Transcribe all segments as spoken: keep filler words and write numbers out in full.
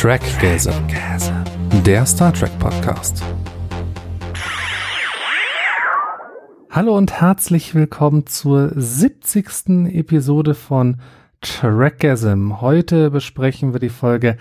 Trackgasm, der Star Trek Podcast. Hallo und herzlich willkommen zur siebzigsten Episode von Trackgasm. Heute besprechen wir die Folge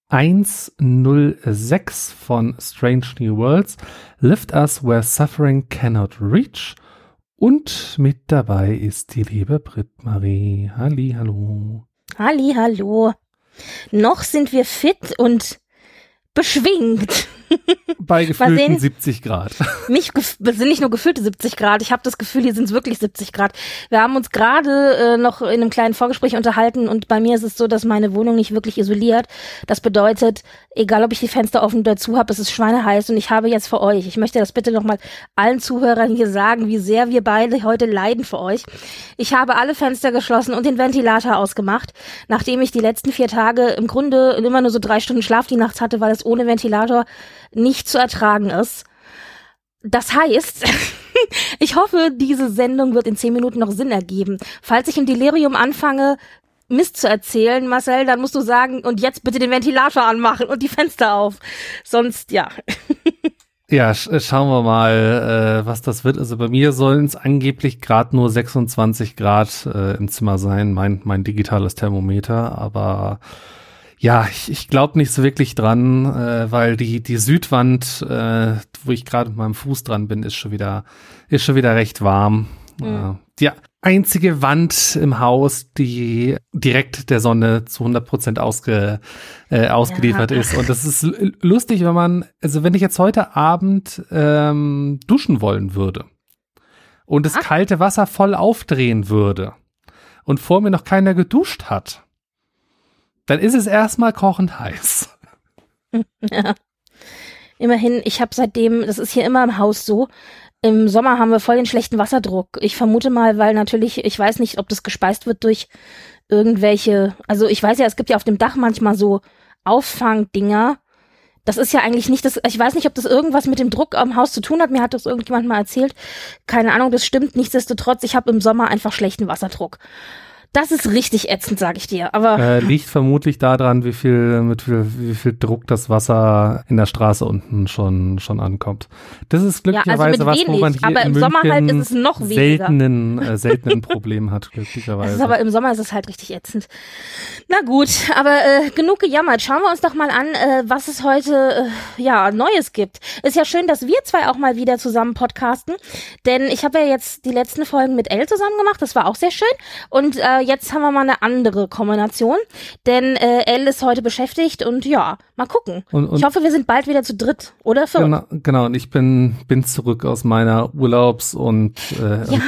hundertsechs von Strange New Worlds, Lift Us Where Suffering Cannot Reach. Und mit dabei ist die liebe Britt-Marie. Halli, hallo. Halli, hallo. Noch sind wir fit und beschwingt. Bei gefühlten siebzig Grad. Nicht, sind nicht nur gefühlte siebzig Grad. Ich habe das Gefühl, hier sind es wirklich siebzig Grad. Wir haben uns gerade äh, noch in einem kleinen Vorgespräch unterhalten und bei mir ist es so, dass meine Wohnung nicht wirklich isoliert. Das bedeutet, egal ob ich die Fenster offen oder zu habe, es ist schweineheiß und ich habe jetzt für euch, ich möchte das bitte nochmal allen Zuhörern hier sagen, wie sehr wir beide heute leiden für euch. Ich habe alle Fenster geschlossen und den Ventilator ausgemacht, nachdem ich die letzten vier Tage im Grunde immer nur so drei Stunden Schlaf die Nacht hatte, weil es ohne Ventilator nicht zu ertragen ist. Das heißt, ich hoffe, diese Sendung wird in zehn Minuten noch Sinn ergeben. Falls ich im Delirium anfange, Mist zu erzählen, Marcel, dann musst du sagen, und jetzt bitte den Ventilator anmachen und die Fenster auf. Sonst, ja. Ja, sch- schauen wir mal, äh, was das wird. Also bei mir sollen es angeblich gerade nur sechsundzwanzig Grad äh, im Zimmer sein, mein, mein digitales Thermometer, aber ja, ich, ich glaube nicht so wirklich dran, äh, weil die die Südwand, äh, wo ich gerade mit meinem Fuß dran bin, ist schon wieder ist schon wieder recht warm. Mhm. Äh, die einzige Wand im Haus, die direkt der Sonne zu hundert Prozent ausge, äh, ausgeliefert ja. ist. Und das ist l- lustig, wenn man, also wenn ich jetzt heute Abend ähm, duschen wollen würde und das Ach. kalte Wasser voll aufdrehen würde und vor mir noch keiner geduscht hat, dann ist es erstmal kochend heiß. Ja. Immerhin, ich habe seitdem, das ist hier immer im Haus so, im Sommer haben wir voll den schlechten Wasserdruck. Ich vermute mal, weil natürlich, ich weiß nicht, ob das gespeist wird durch irgendwelche, also ich weiß ja, es gibt ja auf dem Dach manchmal so Auffangdinger. Das ist ja eigentlich nicht das, ich weiß nicht, ob das irgendwas mit dem Druck am Haus zu tun hat. Mir hat das irgendjemand mal erzählt. Keine Ahnung, das stimmt. Nichtsdestotrotz, ich habe im Sommer einfach schlechten Wasserdruck. Das ist richtig ätzend, sag ich dir. Aber äh, liegt vermutlich daran, wie viel mit wie, wie viel Druck das Wasser in der Straße unten schon schon ankommt. Das ist glücklicherweise ja, also was, wo man hier aber in im Sommer halt ist es noch weniger. seltenen äh, seltenen Problem hat glücklicherweise. Das ist aber im Sommer ist es halt richtig ätzend. Na gut, aber äh, genug gejammert. Schauen wir uns doch mal an, äh, was es heute äh, ja Neues gibt. Ist ja schön, dass wir zwei auch mal wieder zusammen podcasten, denn ich habe ja jetzt die letzten Folgen mit Elle zusammen gemacht. Das war auch sehr schön und äh, jetzt haben wir mal eine andere Kombination, denn äh, Elle ist heute beschäftigt und ja, mal gucken. Und, und ich hoffe, wir sind bald wieder zu dritt oder viert. Genau, genau, und ich bin bin zurück aus meiner Urlaubs- und, äh, ja. und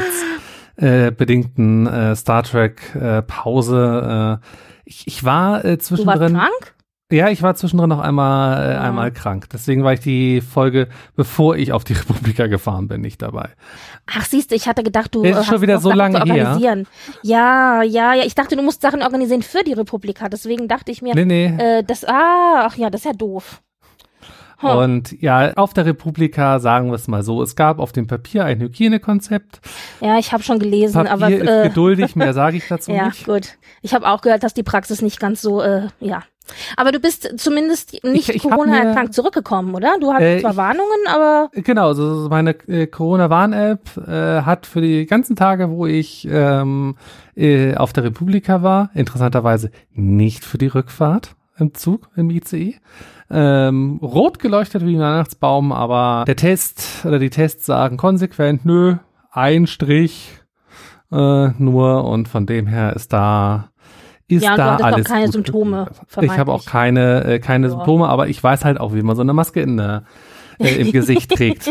krankheitsbedingten äh, äh, Star Trek äh, Pause. Äh, ich, ich war äh, zwischendrin. Du warst krank? Ja, ich war zwischendrin noch einmal äh, einmal krank. Deswegen war ich die Folge, bevor ich auf die Republika gefahren bin, nicht dabei. Ach, siehst du, ich hatte gedacht, du ist hast schon wieder so lange her. Ja, ja, ja. Ich dachte, du musst Sachen organisieren für die Republika. Deswegen dachte ich mir, nee, nee. Äh, das, ah, ach ja, das ist ja doof. Hm. Und ja, auf der Republika, sagen wir es mal so, es gab auf dem Papier ein Hygienekonzept. Ja, ich habe schon gelesen, Papier aber ist äh, geduldig, mehr sage ich dazu ja, nicht. Ja, gut. Ich habe auch gehört, dass die Praxis nicht ganz so, äh, ja. Aber du bist zumindest nicht ich, ich Corona-erkrankt zurückgekommen, oder? Du hattest äh, zwar ich, Warnungen, aber... Genau, also meine äh, Corona-Warn-App äh, hat für die ganzen Tage, wo ich ähm, äh, auf der Republika war, interessanterweise nicht für die Rückfahrt im Zug, im I C E, ähm, rot geleuchtet wie ein Weihnachtsbaum, aber der Test oder die Tests sagen konsequent, nö, ein Strich äh, nur und von dem her ist da... Ist ja, da du alles auch keine gut. Symptome. Ich habe auch keine äh, keine ja. Symptome, aber ich weiß halt auch, wie man so eine Maske in der, äh, im Gesicht trägt.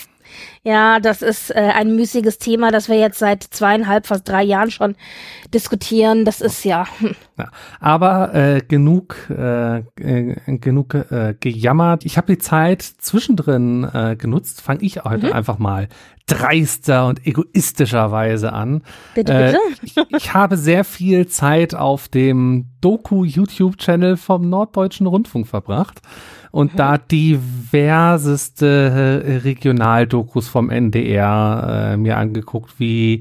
Ja, das ist äh, ein müßiges Thema, das wir jetzt seit zweieinhalb, fast drei Jahren schon diskutieren. Das ist ja. Hm. ja aber äh, genug äh, äh, genug äh, gejammert. Ich habe die Zeit zwischendrin äh, genutzt. Fange ich heute mhm. einfach mal dreister und egoistischerweise an. Bitte, bitte. Äh, ich, ich habe sehr viel Zeit auf dem Doku-YouTube-Channel vom Norddeutschen Rundfunk verbracht und mhm. da diverseste äh, Regionaldokus vom N D R äh, mir angeguckt, wie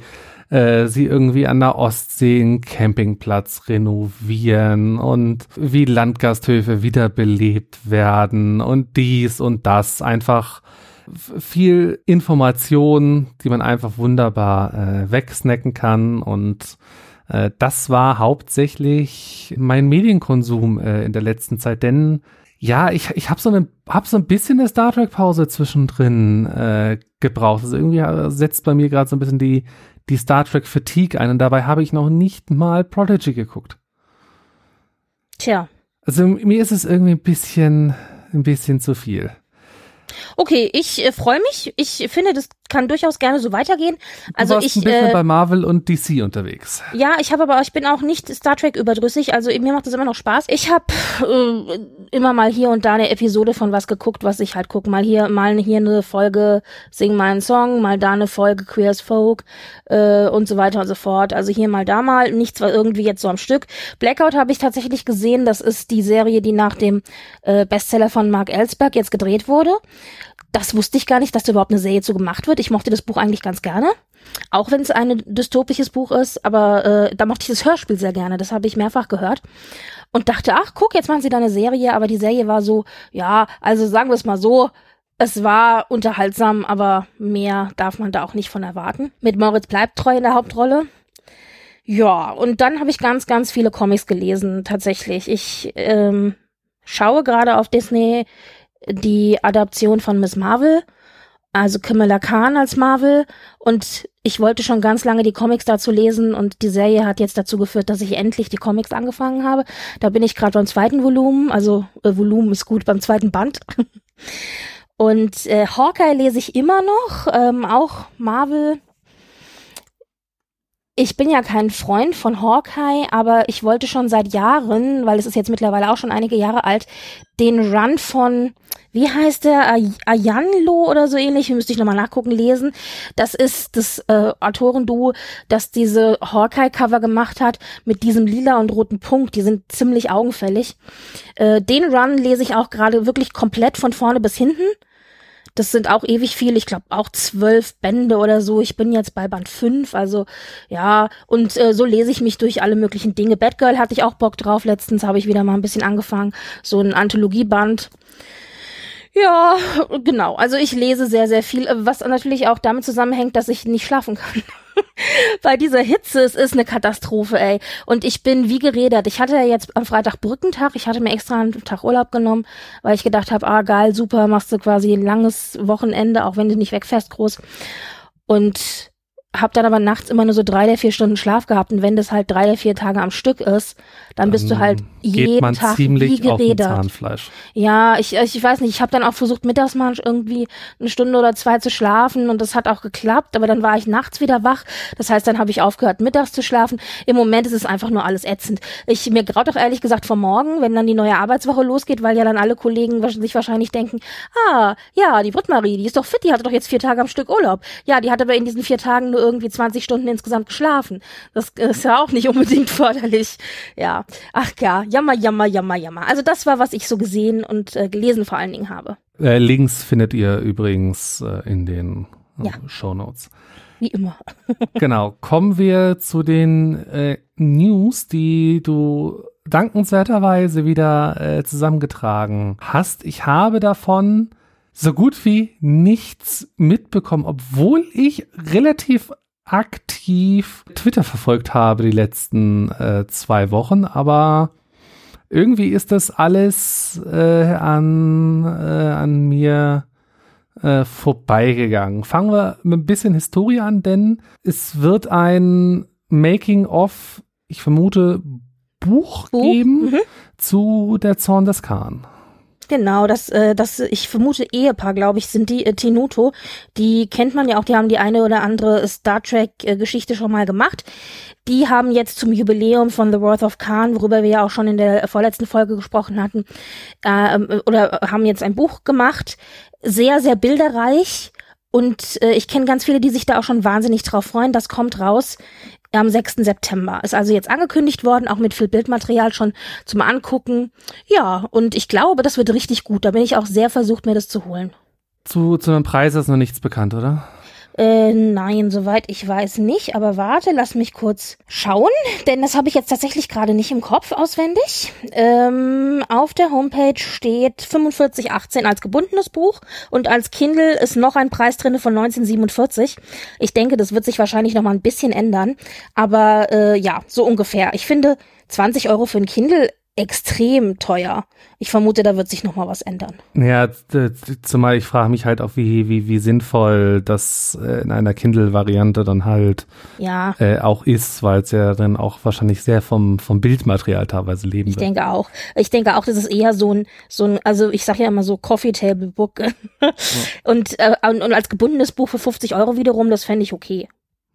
äh, sie irgendwie an der Ostsee einen Campingplatz renovieren und wie Landgasthöfe wiederbelebt werden und dies und das. Einfach viel Information, die man einfach wunderbar äh, wegsnacken kann, und äh, das war hauptsächlich mein Medienkonsum äh, in der letzten Zeit, denn ja, ich, ich habe so, eine, hab so ein bisschen eine Star Trek-Pause zwischendrin äh, gebraucht. Also irgendwie setzt bei mir gerade so ein bisschen die, die Star Trek-Fatigue ein, und dabei habe ich noch nicht mal Prodigy geguckt. Tja. Also mir ist es irgendwie ein bisschen, ein bisschen zu viel. Okay, ich äh, freue mich. Ich finde, das kann durchaus gerne so weitergehen. Also du warst ich ein bisschen äh, bei Marvel und D C unterwegs. Ja, ich habe aber, ich bin auch nicht Star Trek überdrüssig, also mir macht das immer noch Spaß. Ich habe äh, immer mal hier und da eine Episode von was geguckt, was ich halt gucke. Mal hier, mal hier eine Folge Sing My Song, mal da eine Folge Queer as Folk äh, und so weiter und so fort. Also hier mal da mal, nichts war irgendwie jetzt so am Stück. Blackout habe ich tatsächlich gesehen, das ist die Serie, die nach dem äh, Bestseller von Mark Ellsberg jetzt gedreht wurde. Das wusste ich gar nicht, dass da überhaupt eine Serie zu gemacht wird. Ich mochte das Buch eigentlich ganz gerne, auch wenn es ein dystopisches Buch ist, aber äh, da mochte ich das Hörspiel sehr gerne. Das habe ich mehrfach gehört und dachte, ach guck, jetzt machen sie da eine Serie, aber die Serie war so, ja, also sagen wir es mal so, es war unterhaltsam, aber mehr darf man da auch nicht von erwarten. Mit Moritz Bleibtreu in der Hauptrolle. Ja, und dann habe ich ganz, ganz viele Comics gelesen, tatsächlich. Ich ähm, schaue gerade auf Disney die Adaption von Miss Marvel, also Kamala Khan als Marvel, und ich wollte schon ganz lange die Comics dazu lesen, und die Serie hat jetzt dazu geführt, dass ich endlich die Comics angefangen habe. Da bin ich gerade beim zweiten Volumen, also äh, Volumen ist gut, beim zweiten Band. Und äh, Hawkeye lese ich immer noch, ähm, auch Marvel. Ich bin ja kein Freund von Hawkeye, aber ich wollte schon seit Jahren, weil es ist jetzt mittlerweile auch schon einige Jahre alt, den Run von, wie heißt der, Ay- Ayanlo oder so ähnlich, müsste ich nochmal nachgucken, lesen. Das ist das äh, Autorenduo, das diese Hawkeye-Cover gemacht hat mit diesem lila und roten Punkt. Die sind ziemlich augenfällig. Äh, den Run lese ich auch gerade wirklich komplett von vorne bis hinten. Das sind auch ewig viele, ich glaube auch zwölf Bände oder so. Ich bin jetzt bei Band fünf, also ja, und äh, so lese ich mich durch alle möglichen Dinge. Batgirl hatte ich auch Bock drauf, letztens habe ich wieder mal ein bisschen angefangen, so ein Anthologieband. Ja, genau, also ich lese sehr, sehr viel, was natürlich auch damit zusammenhängt, dass ich nicht schlafen kann. Bei dieser Hitze, es ist eine Katastrophe, ey. Und ich bin wie gerädert. Ich hatte ja jetzt am Freitag Brückentag. Ich hatte mir extra einen Tag Urlaub genommen, weil ich gedacht habe, ah geil, super, machst du quasi ein langes Wochenende, auch wenn du nicht wegfährst groß. Und hab dann aber nachts immer nur so drei der vier Stunden Schlaf gehabt. Und wenn das halt drei der vier Tage am Stück ist, dann, dann bist du halt jeden man Tag ziemlich wie auf dem gerädert. Zahnfleisch. Ja, ich ich weiß nicht, ich habe dann auch versucht, mittags mal irgendwie eine Stunde oder zwei zu schlafen, und das hat auch geklappt, aber dann war ich nachts wieder wach. Das heißt, dann habe ich aufgehört, mittags zu schlafen. Im Moment ist es einfach nur alles ätzend. Ich mir graut auch ehrlich gesagt vor morgen, wenn dann die neue Arbeitswoche losgeht, weil ja dann alle Kollegen sich wahrscheinlich denken, ah, ja, die Britt-Marie, die ist doch fit, die hatte doch jetzt vier Tage am Stück Urlaub. Ja, die hat aber in diesen vier Tagen nur irgendwie zwanzig Stunden insgesamt geschlafen. Das ist ja auch nicht unbedingt förderlich. Ja, ach ja, jammer, jammer, jammer, jammer. Also das war, was ich so gesehen und äh, gelesen vor allen Dingen habe. Äh, Links findet ihr übrigens äh, in den äh, Ja. Shownotes. Wie immer. Genau, kommen wir zu den äh, News, die du dankenswerterweise wieder äh, zusammengetragen hast. Ich habe davon so gut wie nichts mitbekommen, obwohl ich relativ aktiv Twitter verfolgt habe die letzten äh, zwei Wochen, aber irgendwie ist das alles äh, an, äh, an mir äh, vorbeigegangen. Fangen wir mit ein bisschen Historie an, denn es wird ein Making-of, ich vermute, Buch, Buch? geben Mhm. zu der Zorn des Khan. Genau, das, äh, das, ich vermute Ehepaar, glaube ich, sind die äh, Tenuto. Die kennt man ja auch, die haben die eine oder andere Star Trek-Geschichte schon mal gemacht. Die haben jetzt zum Jubiläum von The Wrath of Khan, worüber wir ja auch schon in der vorletzten Folge gesprochen hatten, äh, oder haben jetzt ein Buch gemacht. Sehr, sehr bilderreich. Und äh, ich kenne ganz viele, die sich da auch schon wahnsinnig drauf freuen. Das kommt raus am sechsten September. Ist also jetzt angekündigt worden, auch mit viel Bildmaterial schon zum Angucken. Ja, und ich glaube, das wird richtig gut. Da bin ich auch sehr versucht, mir das zu holen. Zu, zu einem Preis ist noch nichts bekannt, oder? Äh, nein, soweit ich weiß nicht, aber warte, lass mich kurz schauen, denn das habe ich jetzt tatsächlich gerade nicht im Kopf auswendig. Ähm, auf der Homepage steht fünfundvierzig achtzehn als gebundenes Buch und als Kindle ist noch ein Preis drin von neunzehn siebenundvierzig. Ich denke, das wird sich wahrscheinlich noch mal ein bisschen ändern, aber äh, ja, so ungefähr. Ich finde zwanzig Euro für ein Kindle extrem teuer. Ich vermute, da wird sich noch mal was ändern. Ja, zumal ich frage mich halt auch, wie, wie, wie sinnvoll das in einer Kindle-Variante dann halt ja. äh, auch ist, weil es ja dann auch wahrscheinlich sehr vom, vom Bildmaterial teilweise leben ich wird. Ich denke auch. Ich denke auch, das ist eher so ein, so ein, also ich sage ja immer so Coffee-Table-Book. ja. und, äh, und, und als gebundenes Buch für fünfzig Euro wiederum, das fände ich okay.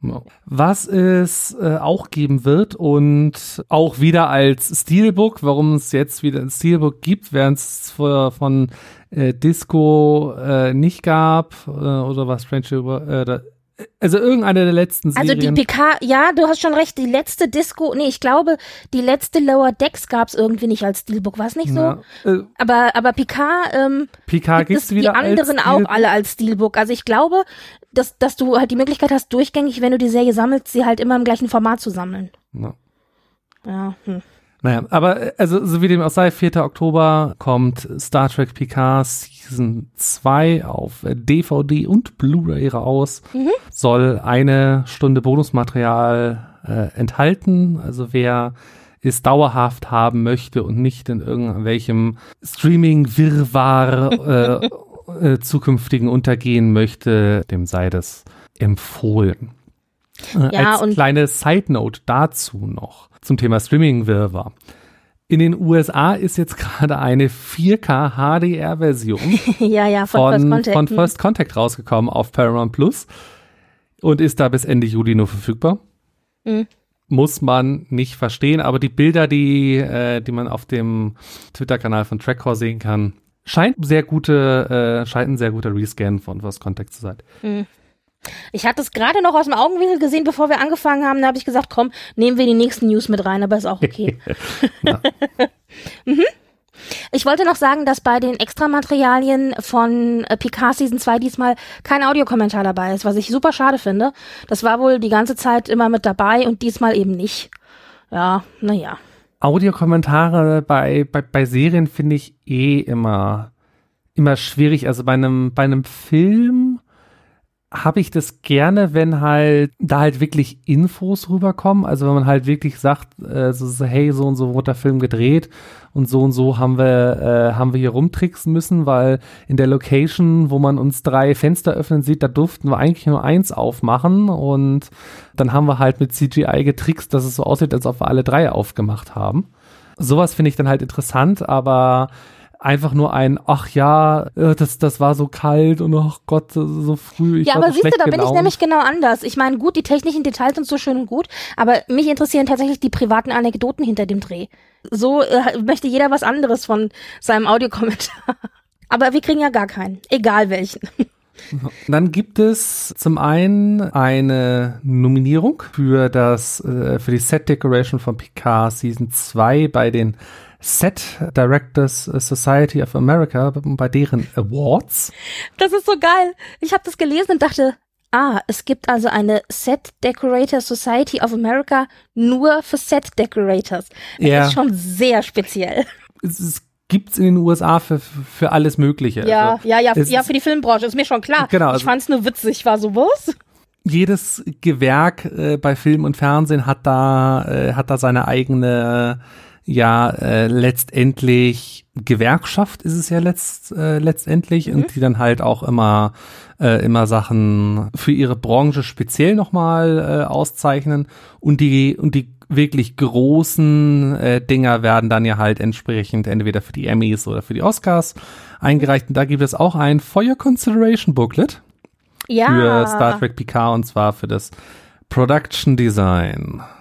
Was es äh, auch geben wird und auch wieder als Steelbook, warum es jetzt wieder ein Steelbook gibt, während es von äh, Disco äh, nicht gab äh, oder was Strange äh, also irgendeine der letzten Serien. Also die P K, ja, du hast schon recht, die letzte Disco, nee, ich glaube, die letzte Lower Decks gab es irgendwie nicht als Steelbook, war es nicht so? Ja, äh, aber aber P K, ähm, P K gibt gibt's es wieder die anderen als auch alle als Steelbook. Also ich glaube, dass dass du halt die Möglichkeit hast, durchgängig, wenn du die Serie sammelst, sie halt immer im gleichen Format zu sammeln. Ja. Ja, hm. Naja, aber also so wie dem auch sei, vierter Oktober kommt Star Trek Picard Season zwei auf D V D und Blu-ray raus. Mhm. Soll eine Stunde Bonusmaterial äh, enthalten. Also wer es dauerhaft haben möchte und nicht in irgendwelchem Streaming-Wirrwarr äh, äh, zukünftigen untergehen möchte, dem sei das empfohlen. Äh, ja, als und kleine Side-Note dazu noch zum Thema Streaming-Wirrwarr. In den U S A ist jetzt gerade eine vier K H D R-Version ja, ja, von, von, First Contact. von First Contact rausgekommen auf Paramount Plus und ist da bis Ende Juli nur verfügbar. Mhm. Muss man nicht verstehen, aber die Bilder, die, äh, die man auf dem Twitter-Kanal von Trackcore sehen kann, scheint sehr gute, äh, scheint ein sehr guter Rescan von First Contact zu sein. Mhm. Ich hatte es gerade noch aus dem Augenwinkel gesehen, bevor wir angefangen haben. Da habe ich gesagt, komm, nehmen wir die nächsten News mit rein, aber ist auch okay. mhm. Ich wollte noch sagen, dass bei den Extramaterialien von äh, Picard Season zwei diesmal kein Audiokommentar dabei ist, was ich super schade finde. Das war wohl die ganze Zeit immer mit dabei und diesmal eben nicht. Ja, naja. Audiokommentare bei, bei, bei Serien finde ich eh immer, immer schwierig. Also bei einem, bei einem Film habe ich das gerne, wenn halt da halt wirklich Infos rüberkommen, also wenn man halt wirklich sagt, äh, so, so, hey, so und so wurde der Film gedreht und so und so haben wir äh, haben wir hier rumtricksen müssen, weil in der Location, wo man uns drei Fenster öffnen sieht, da durften wir eigentlich nur eins aufmachen und dann haben wir halt mit C G I getrickst, dass es so aussieht, als ob wir alle drei aufgemacht haben. Sowas finde ich dann halt interessant, aber einfach nur ein, ach ja, das, das war so kalt und ach Gott, so früh. Ich ja, war aber so siehst du, da bin gelaunt. ich nämlich genau anders. Ich meine, gut, die technischen Details sind so schön und gut, aber mich interessieren tatsächlich die privaten Anekdoten hinter dem Dreh. So äh, möchte jeder was anderes von seinem Audiokommentar. Aber wir kriegen ja gar keinen, egal welchen. Dann gibt es zum einen eine Nominierung für das äh, für die Set Decoration von Picard Season zwei bei den Set Directors Society of America, bei deren Awards. Das ist so geil. Ich habe das gelesen und dachte, ah, es gibt also eine Set Decorator Society of America nur für Set Decorators. Das ja. ist schon sehr speziell. Es, es gibt's in den U S A für, für alles Mögliche. Ja, also, ja, ja, ja, für die Filmbranche, ist mir schon klar. Genau, also ich fand's nur witzig, war so was. Jedes Gewerk äh, bei Film und Fernsehen hat da, äh, hat da seine eigene ja, äh, letztendlich Gewerkschaft ist es ja letzt, äh, letztendlich mhm. und die dann halt auch immer äh, immer Sachen für ihre Branche speziell nochmal äh, auszeichnen und die und die wirklich großen äh, Dinger werden dann ja halt entsprechend entweder für die Emmys oder für die Oscars eingereicht und da gibt es auch ein For Your Consideration Booklet ja. für Star Trek Picard und zwar für das Production Design.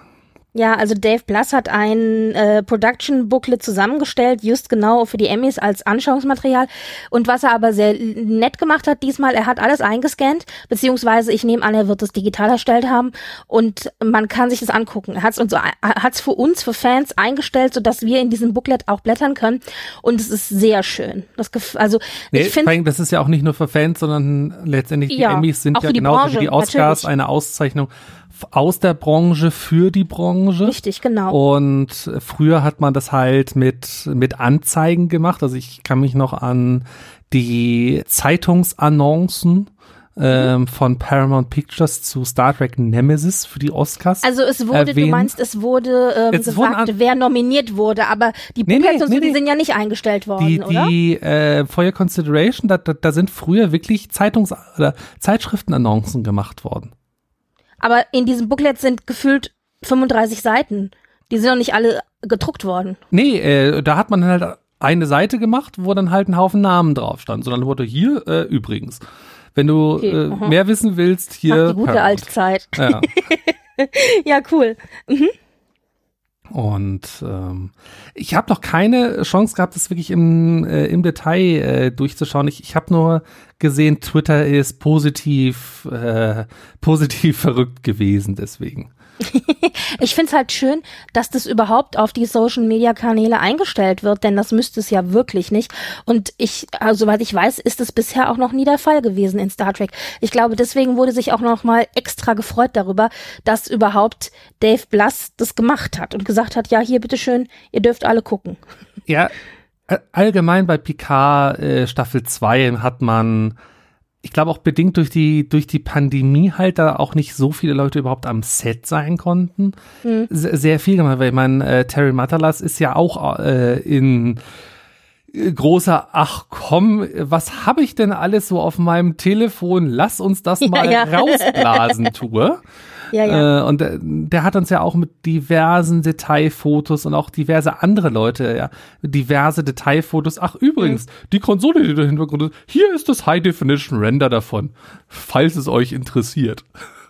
Ja, also Dave Blass hat ein äh, Production-Booklet zusammengestellt, just genau für die Emmys als Anschauungsmaterial. Und was er aber sehr nett gemacht hat diesmal, er hat alles eingescannt, beziehungsweise ich nehme an, er wird es digital erstellt haben und man kann sich das angucken. Er hat es so, hat's für uns, für Fans eingestellt, sodass wir in diesem Booklet auch blättern können und es ist sehr schön. Das gef- also nee, ich finde, das ist ja auch nicht nur für Fans, sondern letztendlich ja, die Emmys sind auch ja für die genauso Branche, wie die Oscars natürlich. eine Auszeichnung aus der Branche für die Branche. Richtig, genau. Und früher hat man das halt mit mit Anzeigen gemacht. Also ich kann mich noch an die Zeitungsannoncen ähm, von Paramount Pictures zu Star Trek Nemesis für die Oscars. Also es wurde, erwähnen. du meinst, es wurde ähm, Es wurden gesagt, an- wer nominiert wurde, aber die Nee, Booklets nee, und so, nee, die nee. sind ja nicht eingestellt worden, die oder? die äh, For Your Consideration, da, da, da sind früher wirklich Zeitungs- oder Zeitschriftenannoncen gemacht worden. Aber in diesem Booklet sind gefühlt fünfunddreißig Seiten. Die sind noch nicht alle gedruckt worden. Nee, äh, da hat man halt eine Seite gemacht, wo dann halt ein Haufen Namen drauf stand. Sondern wurde hier äh, übrigens. Wenn du Okay, äh, aha. mehr wissen willst, hier. Ach, die gute Paramount. alte Zeit. Ja. Ja, cool. Und ähm, ich habe noch keine Chance gehabt, das wirklich im, äh, im Detail äh, durchzuschauen. Ich, ich habe nur gesehen, Twitter ist positiv, äh, positiv verrückt gewesen, deswegen. Ich find's halt schön, dass das überhaupt auf die Social-Media-Kanäle eingestellt wird, denn das müsste es ja wirklich nicht. Und ich, also, soweit ich weiß, ist es bisher auch noch nie der Fall gewesen in Star Trek. Ich glaube, deswegen wurde sich auch noch mal extra gefreut darüber, dass überhaupt Dave Blass das gemacht hat und gesagt hat, ja, hier, bitteschön, ihr dürft alle gucken. Ja, äh, allgemein bei Picard äh, Staffel zwei hat man, ich glaube auch bedingt durch die durch die Pandemie halt da auch nicht so viele Leute überhaupt am Set sein konnten. Hm. Se- Sehr viel gemacht, weil ich meine, äh, Terry Matalas ist ja auch äh, in äh, großer, ach komm, was habe ich denn alles so auf meinem Telefon? Lass uns das mal ja. rausblasen, Tour. Ja, ja. Äh, und der, der hat uns ja auch mit diversen Detailfotos und auch diverse andere Leute, ja, diverse Detailfotos. Ach, übrigens, Mhm. die Konsole, die da im Hintergrund ist, hier ist das High-Definition-Render davon, falls es euch interessiert.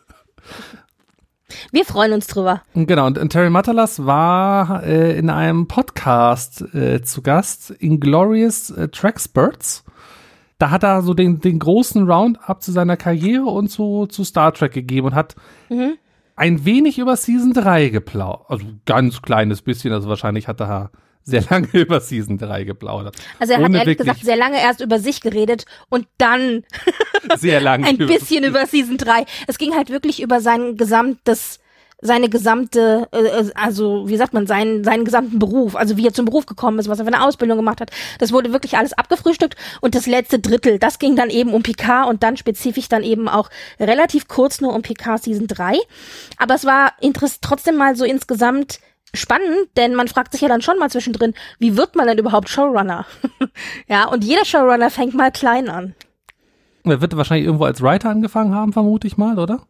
Wir freuen uns drüber. Und genau, und, und Terry Matalas war äh, in einem Podcast äh, zu Gast, Inglorious äh, Trackspurts. Da hat er so den, den großen Roundup zu seiner Karriere und zu, zu Star Trek gegeben und hat Mhm. ein wenig über Season drei geplaudert. Also ganz kleines bisschen, also wahrscheinlich hat er sehr lange über Season drei geplaudert. Also er hat Ohne ehrlich wirklich gesagt sehr lange erst über sich geredet und dann sehr lange ein über- bisschen über Season drei. Es ging halt wirklich über sein gesamtes, seine gesamte, äh, also wie sagt man, seinen, seinen gesamten Beruf, also wie er zum Beruf gekommen ist, was er für eine Ausbildung gemacht hat. Das wurde wirklich alles abgefrühstückt und das letzte Drittel, das ging dann eben um Picard und dann spezifisch dann eben auch relativ kurz nur um Picard Season drei. Aber es war interess- trotzdem mal so insgesamt spannend, denn man fragt sich ja dann schon mal zwischendrin, wie wird man denn überhaupt Showrunner? Ja, und jeder Showrunner fängt mal klein an. Er wird wahrscheinlich irgendwo als Writer angefangen haben, vermute ich mal, oder?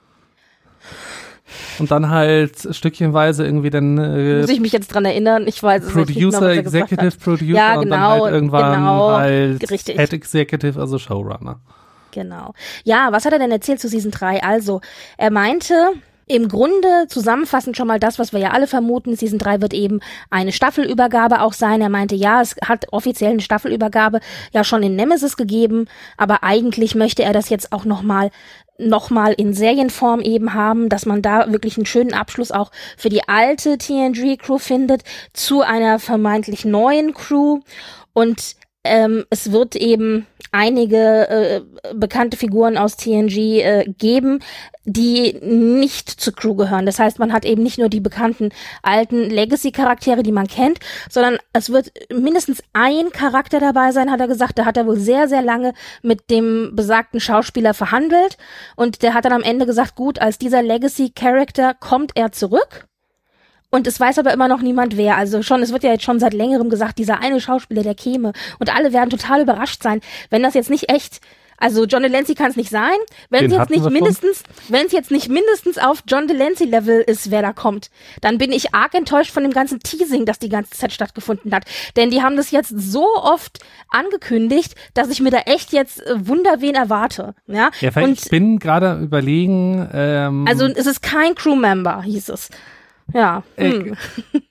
Und dann halt stückchenweise irgendwie dann äh, Muss ich mich jetzt dran erinnern? Ich weiß es nicht genau, Producer, was er gesagt Executive hat. Producer Ja, und dann genau, halt irgendwann genau, halt richtig. Head Executive, also Showrunner. Genau. Ja, was hat er denn erzählt zu Season drei? Also, er meinte, im Grunde zusammenfassend schon mal das, was wir ja alle vermuten, Season drei wird eben eine Staffelübergabe auch sein. Er meinte, ja, es hat offiziell eine Staffelübergabe ja schon in Nemesis gegeben, aber eigentlich möchte er das jetzt auch nochmal nochmal in Serienform eben haben, dass man da wirklich einen schönen Abschluss auch für die alte T N G-Crew findet, zu einer vermeintlich neuen Crew. Und ähm, es wird eben einige äh, bekannte Figuren aus T N G äh, geben, die nicht zur Crew gehören. Das heißt, man hat eben nicht nur die bekannten alten Legacy-Charaktere, die man kennt, sondern es wird mindestens ein Charakter dabei sein, hat er gesagt. Da hat er wohl sehr, sehr lange mit dem besagten Schauspieler verhandelt und der hat dann am Ende gesagt, gut, als dieser Legacy-Charakter kommt er zurück. Und es weiß aber immer noch niemand wer. Also schon, es wird ja jetzt schon seit längerem gesagt, dieser eine Schauspieler, der käme. Und alle werden total überrascht sein, wenn das jetzt nicht echt, also John Delancey kann es nicht sein, wenn Den es jetzt hatten nicht wir schon. mindestens, wenn es jetzt nicht mindestens auf John Delancey Level ist, wer da kommt, dann bin ich arg enttäuscht von dem ganzen Teasing, das die ganze Zeit stattgefunden hat. Denn die haben das jetzt so oft angekündigt, dass ich mir da echt jetzt äh, Wunder wen erwarte. Ja, Ja, weil und ich bin gerade überlegen, ähm, also es ist kein Crewmember, hieß es. Ja. Hm. Äh,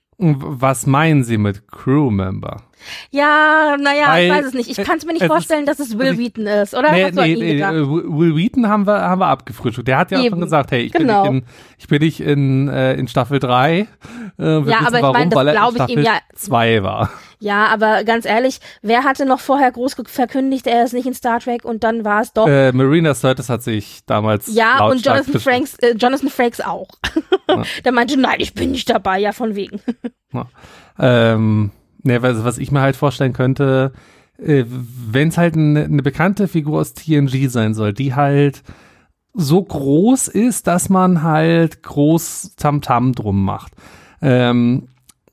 was meinen Sie mit Crewmember? Ja, naja, ich weiß es nicht. Ich kann es mir nicht vorstellen, ist, dass es Will also Wheaton ist, oder? Nee, nee, nee, Will Wheaton haben wir, haben wir abgefrühstückt. Der hat ja Eben. schon gesagt, hey, ich genau. bin nicht in, ich bin nicht in, äh, in Staffel drei. Äh, wir ja, aber ich warum, meine, das weil er glaube in ich Staffel ihm ja. zwei war. Ja, aber ganz ehrlich, wer hatte noch vorher groß verkündigt, er ist nicht in Star Trek und dann war es doch. Äh, Marina Sirtis hat sich damals Ja, und Jonathan Frakes, äh, Jonathan Frakes auch. Ja. Der meinte, nein, ich bin nicht dabei, ja, von wegen. Ja. Ähm, ne, was, was ich mir halt vorstellen könnte, äh, wenn es halt eine, eine bekannte Figur aus T N G sein soll, die halt so groß ist, dass man halt groß Tamtam drum macht. Ähm,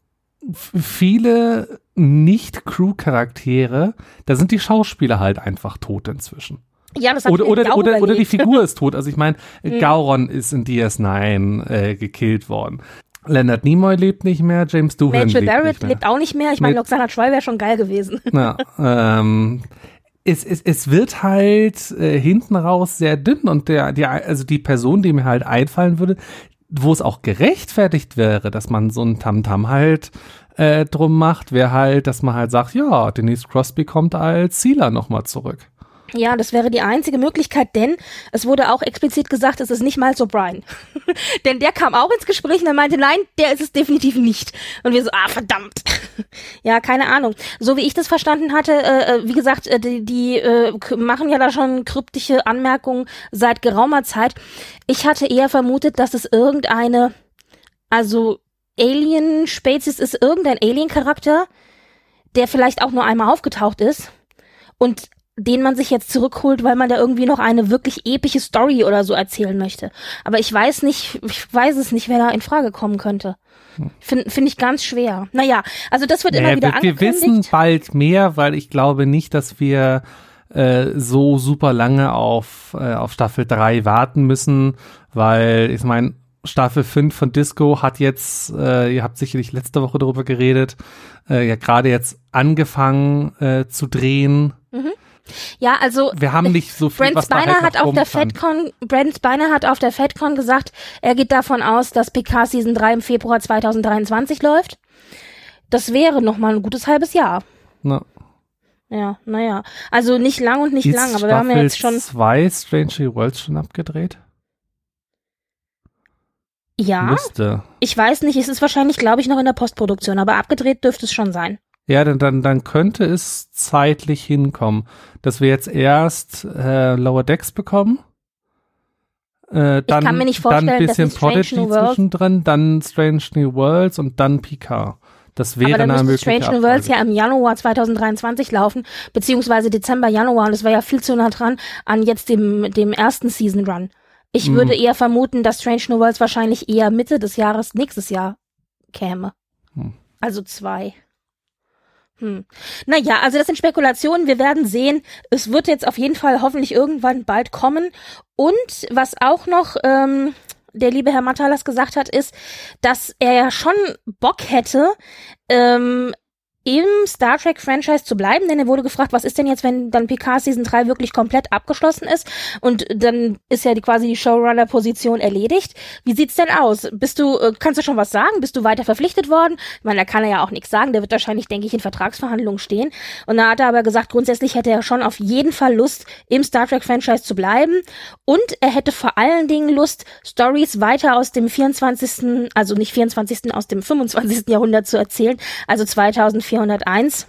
f- viele Nicht-Crew-Charaktere, da sind die Schauspieler halt einfach tot inzwischen. Ja, das hat oder, mir oder, auch oder, oder die überlegt. Figur ist tot. Also ich meine, Gowron ist in D S neun äh, gekillt worden. Leonard Nimoy lebt nicht mehr, James Doohan Rachel lebt Barrett nicht mehr. lebt auch nicht mehr. Ich meine, Loxana Troy wäre schon geil gewesen. Ja, ähm, es, es, es wird halt äh, hinten raus sehr dünn und der, die, also die Person, die mir halt einfallen würde, wo es auch gerechtfertigt wäre, dass man so ein Tamtam halt äh, drum macht, wäre halt, dass man halt sagt, ja, Denise Crosby kommt als Sealer nochmal zurück. Ja, das wäre die einzige Möglichkeit, denn es wurde auch explizit gesagt, es ist nicht Miles O'Brien. Denn der kam auch ins Gespräch und er meinte, nein, der ist es definitiv nicht. Und wir so, ah, verdammt. Ja, keine Ahnung. So wie ich das verstanden hatte, äh, wie gesagt, äh, die, die äh, machen ja da schon kryptische Anmerkungen seit geraumer Zeit. Ich hatte eher vermutet, dass es irgendeine, also Alien-Spezies ist, irgendein Alien-Charakter, der vielleicht auch nur einmal aufgetaucht ist und den man sich jetzt zurückholt, weil man da irgendwie noch eine wirklich epische Story oder so erzählen möchte. Aber ich weiß nicht, ich weiß es nicht, wer da in Frage kommen könnte. Finde find ich ganz schwer. Naja, also das wird naja, immer wieder wir, angekündigt. Wir wissen bald mehr, weil ich glaube nicht, dass wir äh, so super lange auf, äh, auf Staffel drei warten müssen, weil ich meine, Staffel fünf von Disco hat jetzt, äh, ihr habt sicherlich letzte Woche darüber geredet, äh, ja gerade jetzt angefangen äh, zu drehen. Mhm. Ja, also wir haben nicht so viel, Brent was Spiner da halt hat noch auf der kommen FedCon, Brent Spiner hat auf der FedCon gesagt, er geht davon aus, dass P K Season drei im Februar zwanzig dreiundzwanzig läuft. Das wäre noch mal ein gutes halbes Jahr. Na. Ja, naja. Also nicht lang und nicht Ist lang, aber Staffel wir haben ja jetzt schon zwei Strange New Worlds schon abgedreht? Ja. Müsste. Ich weiß nicht, es ist wahrscheinlich, glaube ich, noch in der Postproduktion, aber abgedreht dürfte es schon sein. Ja, dann, dann, dann könnte es zeitlich hinkommen, dass wir jetzt erst äh, Lower Decks bekommen. Äh, dann, ich kann mir nicht vorstellen, dann ein bisschen dass Strange Prodigy New Worlds zwischendrin, dann Strange New Worlds und dann Picard. Das wäre aber dann eine müsste mögliche Strange New Worlds Abfolge. ja im Januar zwanzig dreiundzwanzig laufen, beziehungsweise Dezember, Januar, und das wäre ja viel zu nah dran an jetzt dem, dem ersten Season Run. Ich Hm. würde eher vermuten, dass Strange New Worlds wahrscheinlich eher Mitte des Jahres, nächstes Jahr käme. Hm. Also zwei. Hm. Naja, also das sind Spekulationen, wir werden sehen. Es wird jetzt auf jeden Fall hoffentlich irgendwann bald kommen. Und was auch noch ähm, der liebe Herr Matalas gesagt hat, ist, dass er ja schon Bock hätte, ähm, im Star Trek-Franchise zu bleiben, denn er wurde gefragt, was ist denn jetzt, wenn dann Picard Season drei wirklich komplett abgeschlossen ist und dann ist ja die, quasi die Showrunner-Position erledigt. Wie sieht's denn aus? Bist du, äh, kannst du schon was sagen? Bist du weiter verpflichtet worden? Ich meine, da kann er ja auch nichts sagen, der wird wahrscheinlich, denke ich, in Vertragsverhandlungen stehen. Und da hat er aber gesagt, grundsätzlich hätte er schon auf jeden Fall Lust, im Star Trek-Franchise zu bleiben und er hätte vor allen Dingen Lust, Stories weiter aus dem vierundzwanzigsten, also nicht vierundzwanzigsten, aus dem fünfundzwanzigsten Jahrhundert zu erzählen, also zweitausendvierhunderteins.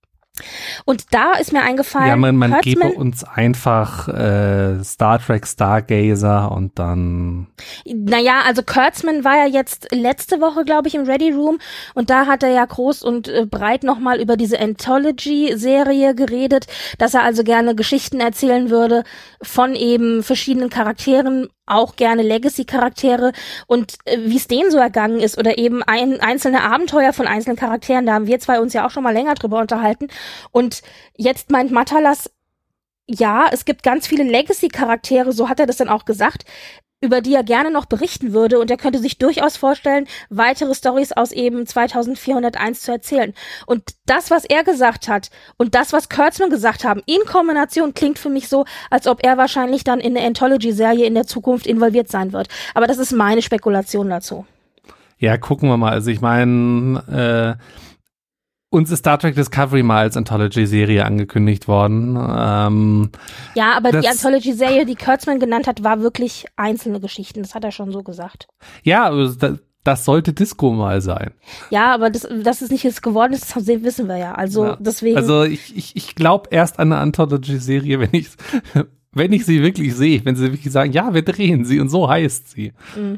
Und da ist mir eingefallen, Ja, man, man Kurtzman, gebe uns einfach äh, Star Trek Stargazer und dann naja, also Kurtzman war ja jetzt letzte Woche, glaube ich, im Ready Room und da hat er ja groß und äh, breit nochmal über diese Anthology-Serie geredet, dass er also gerne Geschichten erzählen würde von eben verschiedenen Charakteren, auch gerne Legacy-Charaktere und äh, wie es denen so ergangen ist oder eben ein, einzelne Abenteuer von einzelnen Charakteren, da haben wir zwei uns ja auch schon mal länger drüber unterhalten und jetzt meint Matalas, ja, es gibt ganz viele Legacy-Charaktere, so hat er das dann auch gesagt, über die er gerne noch berichten würde und er könnte sich durchaus vorstellen, weitere Storys aus eben zweitausendvierhunderteins zu erzählen. Und das, was er gesagt hat und das, was Kurtzman gesagt haben, in Kombination klingt für mich so, als ob er wahrscheinlich dann in eine Anthology-Serie in der Zukunft involviert sein wird. Aber das ist meine Spekulation dazu. Ja, gucken wir mal. Also ich meine, äh, uns ist Star Trek Discovery mal als Anthology-Serie angekündigt worden. Ähm, ja, aber die Anthology-Serie, die Kurtzman genannt hat, war wirklich einzelne Geschichten. Das hat er schon so gesagt. Ja, das, das sollte Disco mal sein. Ja, aber das, dass es nicht jetzt geworden ist, das wissen wir ja. Also ja. deswegen. Also ich, ich, ich glaube erst an eine Anthology-Serie, wenn ich wenn ich sie wirklich sehe, wenn sie wirklich sagen, ja, wir drehen sie und so heißt sie.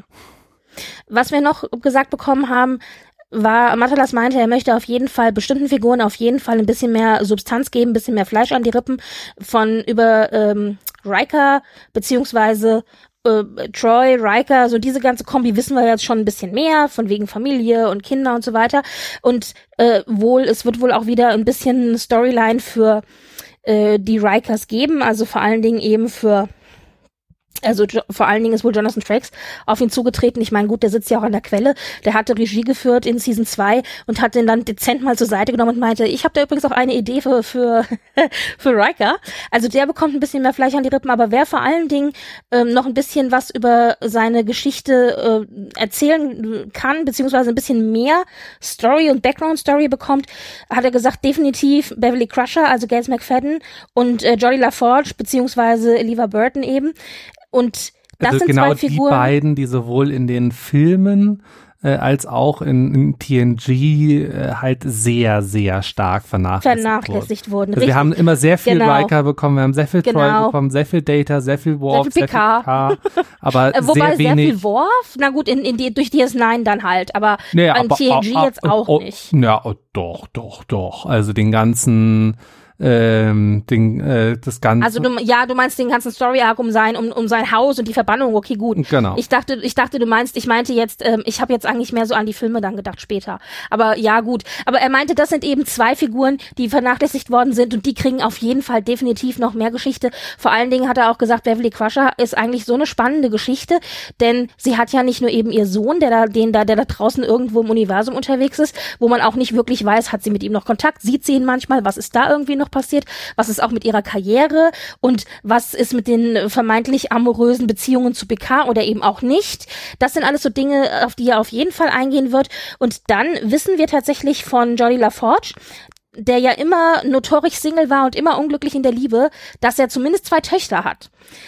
Was wir noch gesagt bekommen haben, war, Matalas meinte, er möchte auf jeden Fall bestimmten Figuren auf jeden Fall ein bisschen mehr Substanz geben, ein bisschen mehr Fleisch an die Rippen, von über ähm, Riker, beziehungsweise äh, Troy, Riker, so diese ganze Kombi wissen wir jetzt schon ein bisschen mehr, von wegen Familie und Kinder und so weiter. Und äh, wohl, es wird wohl auch wieder ein bisschen Storyline für äh, die Rikers geben, also vor allen Dingen eben für Also jo- vor allen Dingen ist wohl Jonathan Frakes auf ihn zugetreten. Ich meine, gut, der sitzt ja auch an der Quelle. Der hatte Regie geführt in Season zwei und hat den dann dezent mal zur Seite genommen und meinte, ich habe da übrigens auch eine Idee für für für Riker. Also der bekommt ein bisschen mehr Fleisch an die Rippen, aber wer vor allen Dingen ähm, noch ein bisschen was über seine Geschichte äh, erzählen kann, beziehungsweise ein bisschen mehr Story und Background-Story bekommt, hat er gesagt, definitiv Beverly Crusher, also Gates McFadden und äh, Jodie LaForge, beziehungsweise Eliva Burton eben. Und das also sind genau zwei Figuren. Die beiden, die sowohl in den Filmen äh, als auch in, in T N G äh, halt sehr, sehr stark vernachlässigt, vernachlässigt wurden. wurden. Also wir haben immer sehr viel genau. Riker bekommen, wir haben sehr viel genau. Troy bekommen, sehr viel Data, sehr viel Worf, sehr viel Picard, aber äh, wobei sehr wenig. Sehr viel Worf, na gut, in, in die, durch D S neun dann halt, aber nee, an aber, T N G aber, jetzt auch oh, nicht. Ja, oh, doch, doch, doch. Also den ganzen ähm, den, äh, das Ganze. Also du, ja, du meinst den ganzen Story-Arc um sein, um, um sein Haus und die Verbannung, okay, gut. Genau. Ich dachte, ich dachte, du meinst, ich meinte jetzt, ähm, ich habe jetzt eigentlich mehr so an die Filme dann gedacht später. Aber ja, gut. Aber er meinte, das sind eben zwei Figuren, die vernachlässigt worden sind und die kriegen auf jeden Fall definitiv noch mehr Geschichte. Vor allen Dingen hat er auch gesagt, Beverly Crusher ist eigentlich so eine spannende Geschichte, denn sie hat ja nicht nur eben ihr Sohn, der da, den da, der da draußen irgendwo im Universum unterwegs ist, wo man auch nicht wirklich weiß, hat sie mit ihm noch Kontakt, sieht sie ihn manchmal, was ist da irgendwie noch passiert, was ist auch mit ihrer Karriere und was ist mit den vermeintlich amorösen Beziehungen zu Picard oder eben auch nicht. Das sind alles so Dinge, auf die er auf jeden Fall eingehen wird. Und dann wissen wir tatsächlich von Jodie LaForge, der ja immer notorisch Single war und immer unglücklich in der Liebe, dass er zumindest zwei Töchter hat.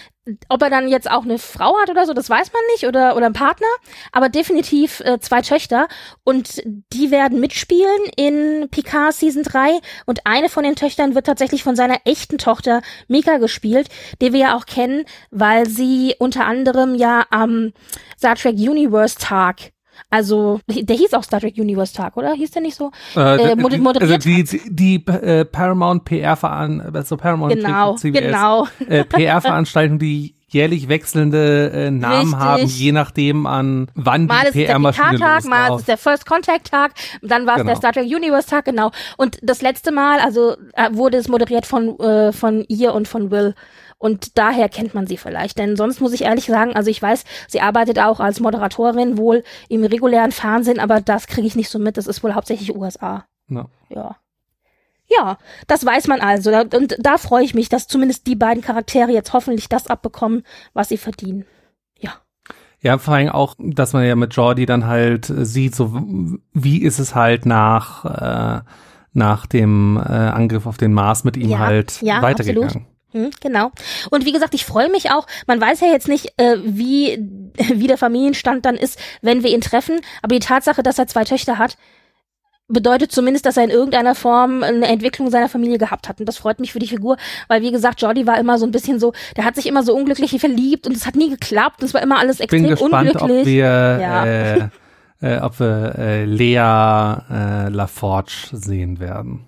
Ob er dann jetzt auch eine Frau hat oder so, das weiß man nicht, oder oder ein Partner, aber definitiv äh, zwei Töchter und die werden mitspielen in Picard Season drei und eine von den Töchtern wird tatsächlich von seiner echten Tochter Mika gespielt, die wir ja auch kennen, weil sie unter anderem ja am Star Trek Universe Tag, also der hieß auch Star Trek Universe Tag, oder? Hieß der nicht so? Äh, äh, moderiert also die, die, die äh, Paramount P R-Veranstaltung, also Paramount genau, C B S, genau. äh, P R-Veranstaltung, die jährlich wechselnde äh, Namen Richtig. haben, je nachdem an wann mal die P R-Maschine losläuft. Mal ist der Picard-Tag, mal ist es der First Contact-Tag, dann war es Genau. der Star Trek Universe-Tag, genau. Und das letzte Mal, also äh, wurde es moderiert von äh, von ihr und von Will. Und daher kennt man sie vielleicht. Denn sonst muss ich ehrlich sagen, also ich weiß, sie arbeitet auch als Moderatorin wohl im regulären Fernsehen, aber das kriege ich nicht so mit. Das ist wohl hauptsächlich U S A. No. Ja. Ja, das weiß man also. Und da freue ich mich, dass zumindest die beiden Charaktere jetzt hoffentlich das abbekommen, was sie verdienen. Ja. Ja, vor allem auch, dass man ja mit Geordi dann halt sieht, so wie ist es halt nach, äh, nach dem äh, Angriff auf den Mars mit ihm ja, halt ja, weitergegangen. Absolut. Hm, genau. Und wie gesagt, ich freue mich auch, man weiß ja jetzt nicht, äh, wie, wie der Familienstand dann ist, wenn wir ihn treffen, aber die Tatsache, dass er zwei Töchter hat, bedeutet zumindest, dass er in irgendeiner Form eine Entwicklung seiner Familie gehabt hat. Und das freut mich für die Figur, weil wie gesagt, Geordi war immer so ein bisschen so, der hat sich immer so unglücklich verliebt und es hat nie geklappt und es war immer alles extrem Bin gespannt, unglücklich. Ob wir, ja. äh, äh, ob wir äh, Lea äh, LaForge sehen werden.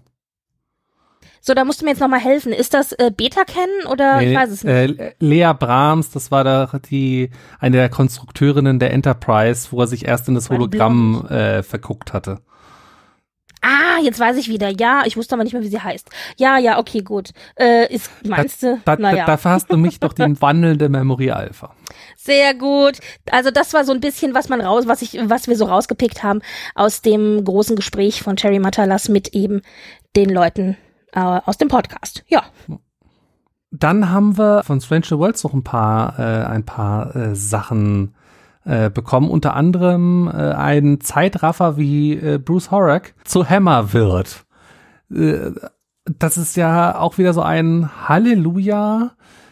So, da musst du mir jetzt nochmal helfen. Ist das äh, Beta-Ken oder Nee, ich weiß es nicht. Äh, Lea Brahms, das war da die eine der Konstrukteurinnen der Enterprise, wo er sich erst in das Hologramm äh, verguckt hatte. Ah, jetzt weiß ich wieder. Ja, ich wusste aber nicht mehr, wie sie heißt. Ja, ja, okay, gut. Äh, ist, meinst du? Da, da, naja. Dafür hast du mich doch den wandelnde Memory Alpha. Sehr gut. Also das war so ein bisschen, was man raus, was ich, was wir so rausgepickt haben aus dem großen Gespräch von Terry Matalas mit eben den Leuten äh, aus dem Podcast. Ja. Dann haben wir von Strange New Worlds noch ein paar, äh, ein paar äh, Sachen äh, bekommen. Unter anderem äh, ein Zeitraffer wie äh, Bruce Horak zu Hammer wird. Äh, das ist ja auch wieder so ein Halleluja,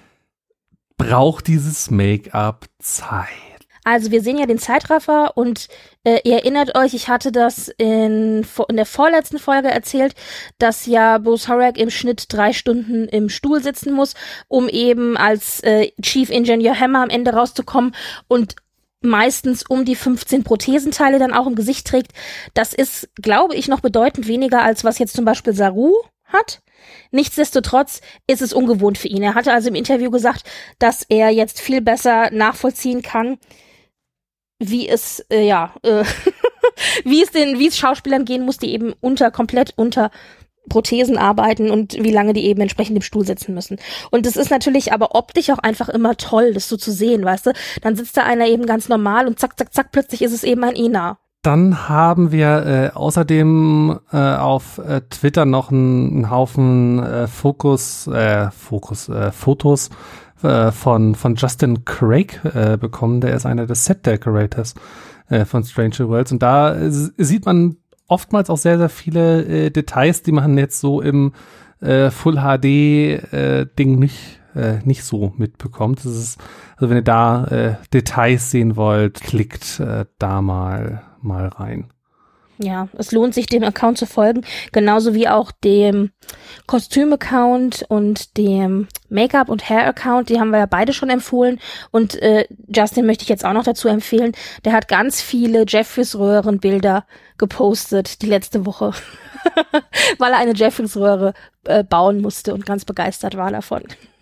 braucht dieses Make-up Zeit. Also wir sehen ja den Zeitraffer und äh, ihr erinnert euch, ich hatte das in, in der vorletzten Folge erzählt, dass ja Bruce Horak im Schnitt drei Stunden im Stuhl sitzen muss, um eben als äh, Chief Engineer Hammer am Ende rauszukommen und meistens um die fünfzehn Prothesenteile dann auch im Gesicht trägt. Das ist, glaube ich, noch bedeutend weniger, als was jetzt zum Beispiel Saru hat. Nichtsdestotrotz ist es ungewohnt für ihn. Er hatte also im Interview gesagt, dass er jetzt viel besser nachvollziehen kann, wie es, äh, ja, äh, wie es den, wie es Schauspielern gehen muss, die eben unter, komplett unter Prothesen arbeiten und wie lange die eben entsprechend im Stuhl sitzen müssen. Und es ist natürlich aber optisch auch einfach immer toll, das so zu sehen, weißt du? Dann sitzt da einer eben ganz normal und zack, zack, zack, plötzlich ist es eben ein Ina. Dann haben wir äh, außerdem äh, auf äh, Twitter noch einen, einen Haufen äh, Fokus, äh, Fokus, äh, Fotos äh, von von Justin Craig äh, bekommen. Der ist einer der Set Decorators äh, von Stranger Worlds und da äh, sieht man oftmals auch sehr sehr viele äh, Details, die man jetzt so im äh, Full H D äh, Ding nicht äh, nicht so mitbekommt. Das ist, also wenn ihr da äh, Details sehen wollt, klickt äh, da mal mal rein. Ja, es lohnt sich, dem Account zu folgen, genauso wie auch dem Kostüm-Account und dem Make-up- und Hair-Account, die haben wir ja beide schon empfohlen und äh, Justin möchte ich jetzt auch noch dazu empfehlen, der hat ganz viele Jeffries-Röhren-Bilder gepostet die letzte Woche, weil er eine Jeffries-Röhre äh, bauen musste und ganz begeistert war davon.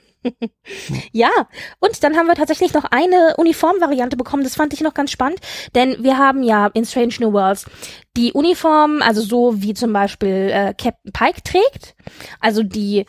Ja, und dann haben wir tatsächlich noch eine Uniformvariante bekommen, das fand ich noch ganz spannend, denn wir haben ja in Strange New Worlds die Uniform, also so wie zum Beispiel äh, Captain Pike trägt, also die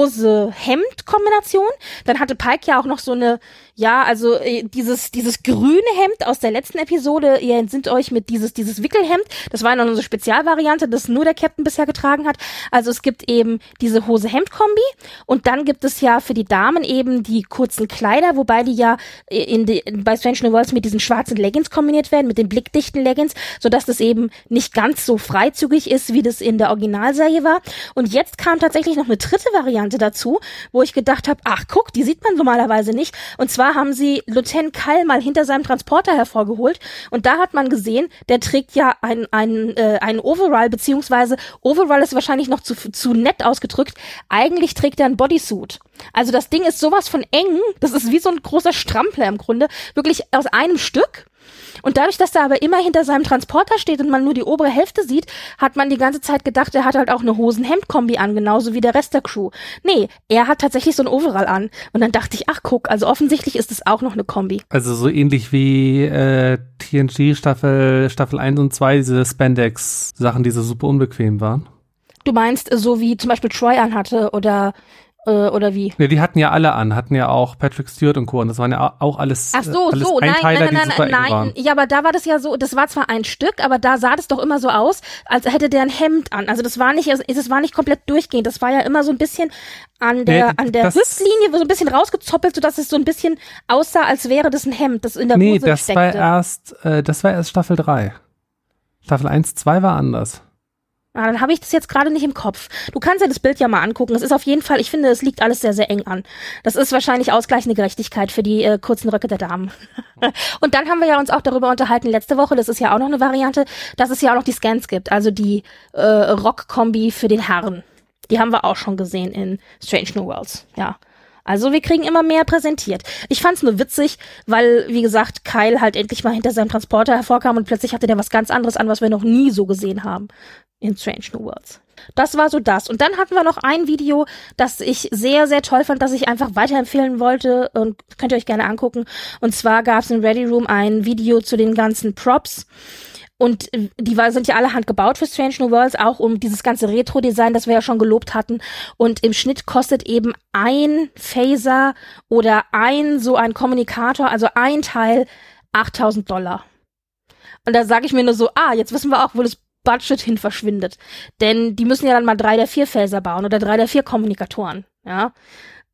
Hose-Hemd-Kombination. Dann hatte Pike ja auch noch so eine, ja, also äh, dieses dieses grüne Hemd aus der letzten Episode. Ihr entsinnt euch mit dieses dieses Wickelhemd. Das war ja noch eine Spezialvariante, das nur der Captain bisher getragen hat. Also es gibt eben diese Hose-Hemd-Kombi und dann gibt es ja für die Damen eben die kurzen Kleider, wobei die ja in die, bei Strange New Worlds mit diesen schwarzen Leggings kombiniert werden, mit den blickdichten Leggings, sodass das eben nicht ganz so freizügig ist, wie das in der Originalserie war. Und jetzt kam tatsächlich noch eine dritte Variante dazu, wo ich gedacht habe, ach guck, die sieht man normalerweise nicht. Und zwar haben sie Lieutenant Kyle mal hinter seinem Transporter hervorgeholt und da hat man gesehen, der trägt ja ein, ein, äh, einen Overall, beziehungsweise Overall ist wahrscheinlich noch zu, zu nett ausgedrückt. Eigentlich trägt er ein Bodysuit. Also das Ding ist sowas von eng, das ist wie so ein großer Strampler im Grunde, wirklich aus einem Stück. Und dadurch, dass er aber immer hinter seinem Transporter steht und man nur die obere Hälfte sieht, hat man die ganze Zeit gedacht, er hat halt auch eine Hosen-Hemd-Kombi an, genauso wie der Rest der Crew. Nee, er hat tatsächlich so ein Overall an. Und dann dachte ich, ach guck, also offensichtlich ist es auch noch eine Kombi. Also so ähnlich wie äh, T N G Staffel, Staffel eins und zwei, diese Spandex-Sachen, die so super unbequem waren. Du meinst, so wie zum Beispiel Troy anhatte oder oder wie? Ja, die hatten ja alle an, hatten ja auch Patrick Stewart und Co. Und das waren ja auch alles, Ach so, alles so, Einteiler, nein, nein, die super nein, nein, eng waren. Ja, aber da war das ja so, das war zwar ein Stück, aber da sah das doch immer so aus, als hätte der ein Hemd an. Also das war nicht, es war nicht komplett durchgehend. Das war ja immer so ein bisschen an der, nee, an der Hüftlinie, so ein bisschen rausgezoppelt, sodass es so ein bisschen aussah, als wäre das ein Hemd, das in der nee, Hose das steckte. war erst, äh, das war erst Staffel drei. Staffel eins, zwei war anders. Ah, dann habe ich das jetzt gerade nicht im Kopf. Du kannst ja das Bild ja mal angucken. Es ist auf jeden Fall, ich finde, es liegt alles sehr, sehr eng an. Das ist wahrscheinlich ausgleichende Gerechtigkeit für die äh, kurzen Röcke der Damen. Und dann haben wir ja uns auch darüber unterhalten letzte Woche, das ist ja auch noch eine Variante, dass es ja auch noch die Scans gibt, also die äh, Rock-Kombi für den Herren. Die haben wir auch schon gesehen in Strange New Worlds, ja. Also wir kriegen immer mehr präsentiert. Ich fand's nur witzig, weil, wie gesagt, Kyle halt endlich mal hinter seinem Transporter hervorkam und plötzlich hatte der was ganz anderes an, was wir noch nie so gesehen haben in Strange New Worlds. Das war so das. Und dann hatten wir noch ein Video, das ich sehr, sehr toll fand, das ich einfach weiterempfehlen wollte und könnt ihr euch gerne angucken. Und zwar gab's in Ready Room ein Video zu den ganzen Props. Und die war, sind ja alle handgebaut für Strange New Worlds, auch um dieses ganze Retro-Design, das wir ja schon gelobt hatten. Und im Schnitt kostet eben ein Phaser oder ein so ein Kommunikator, also ein Teil, achttausend Dollar. Und da sage ich mir nur so, ah, jetzt wissen wir auch, wo das Budget hin verschwindet. Denn die müssen ja dann mal drei der vier Phaser bauen oder drei der vier Kommunikatoren, ja.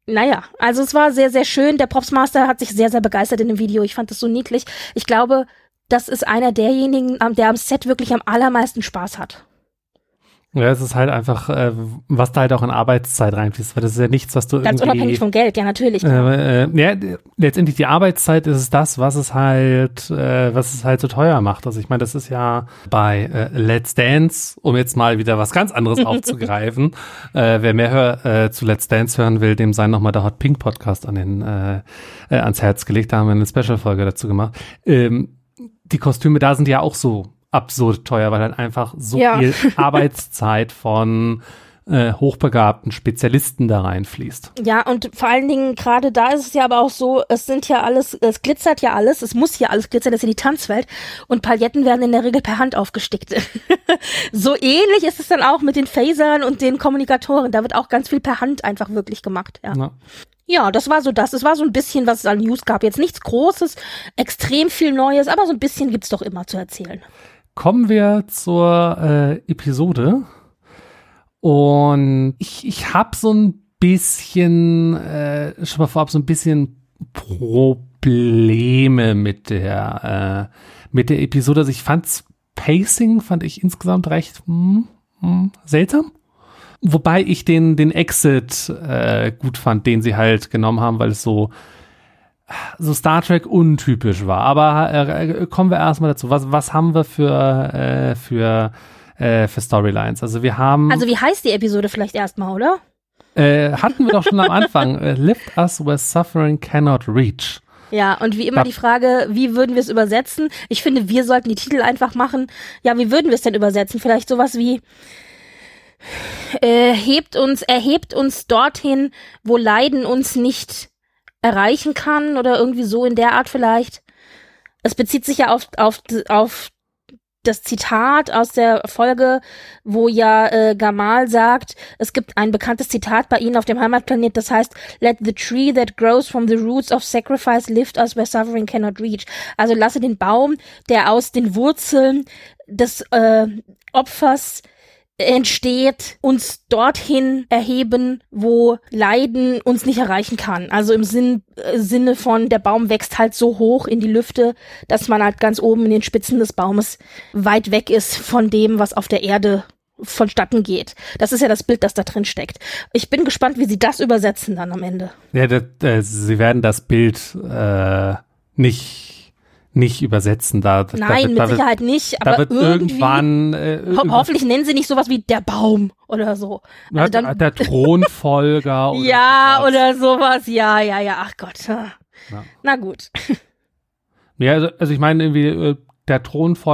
Naja, also es war sehr, sehr schön. Der Propsmaster hat sich sehr, sehr begeistert in dem Video. Ich fand das so niedlich. Ich glaube, das ist einer derjenigen, der am Set wirklich am allermeisten Spaß hat. Ja, es ist halt einfach, äh, was da halt auch in Arbeitszeit reinfließt, weil das ist ja nichts, was du Ganz irgendwie... unabhängig vom Geld, ja, natürlich. Äh, äh, ja, letztendlich die Arbeitszeit ist es das, was es halt, äh, was es halt so teuer macht. Also ich meine, das ist ja bei äh, Let's Dance, um jetzt mal wieder was ganz anderes aufzugreifen. Äh, wer mehr hör, äh, zu Let's Dance hören will, dem sei nochmal der Hot Pink Podcast an den, äh, äh, ans Herz gelegt. Da haben wir eine Special-Folge dazu gemacht. Ähm, die Kostüme da sind ja auch so absurd teuer, weil halt einfach so ja. viel Arbeitszeit von äh, hochbegabten Spezialisten da reinfließt. Ja, und vor allen Dingen gerade da ist es ja aber auch so, es sind ja alles, es glitzert ja alles, es muss ja alles glitzern, das ist ja die Tanzwelt und Pailletten werden in der Regel per Hand aufgestickt. So ähnlich ist es dann auch mit den Phasern und den Kommunikatoren, da wird auch ganz viel per Hand einfach wirklich gemacht, ja. ja. Ja, das war so das. Es war so ein bisschen, was es an News gab. Jetzt nichts Großes, extrem viel Neues, aber so ein bisschen gibt's doch immer zu erzählen. Kommen wir zur äh, Episode. Und ich, ich habe so ein bisschen, äh, schon mal vorab, so ein bisschen Probleme mit der, äh, mit der Episode. Also ich fand's Pacing, fand ich insgesamt recht hm, hm, seltsam. Wobei ich den, den Exit äh, gut fand, den sie halt genommen haben, weil es so, so Star Trek untypisch war. Aber äh, kommen wir erstmal dazu. Was, was haben wir für, äh, für, äh, für Storylines? Also wir haben. Also wie heißt die Episode vielleicht erstmal, oder? Äh, hatten wir doch schon am Anfang. äh, Lift us where suffering cannot reach. Ja, und wie immer die Frage, wie würden wir es übersetzen? Ich finde, wir sollten die Titel einfach machen. Ja, wie würden wir es denn übersetzen? Vielleicht sowas wie äh, hebt uns, erhebt uns dorthin, wo Leiden uns nicht erreichen kann oder irgendwie so in der Art vielleicht. Es bezieht sich ja auf, auf, auf das Zitat aus der Folge, wo ja äh, Gamal sagt, es gibt ein bekanntes Zitat bei ihnen auf dem Heimatplanet, das heißt, let the tree that grows from the roots of sacrifice lift us where suffering cannot reach. Also lasse den Baum, der aus den Wurzeln des äh, Opfers entsteht, uns dorthin erheben, wo Leiden uns nicht erreichen kann. Also im Sinn, äh, Sinne von, der Baum wächst halt so hoch in die Lüfte, dass man halt ganz oben in den Spitzen des Baumes weit weg ist von dem, was auf der Erde vonstatten geht. Das ist ja das Bild, das da drin steckt. Ich bin gespannt, wie sie das übersetzen dann am Ende. Ja, das, äh, sie werden das Bild äh, nicht nicht übersetzen. Da, Nein, da wird, mit da Sicherheit wird, nicht, da aber wird irgendwie, irgendwann äh, ho- hoffentlich nennen sie nicht sowas wie der Baum oder so. Also dann, der Thronfolger. Oder ja, sowas. oder sowas. Ja, ja, ja, ach Gott. Ja. Na gut. Ja, also, also ich meine, irgendwie der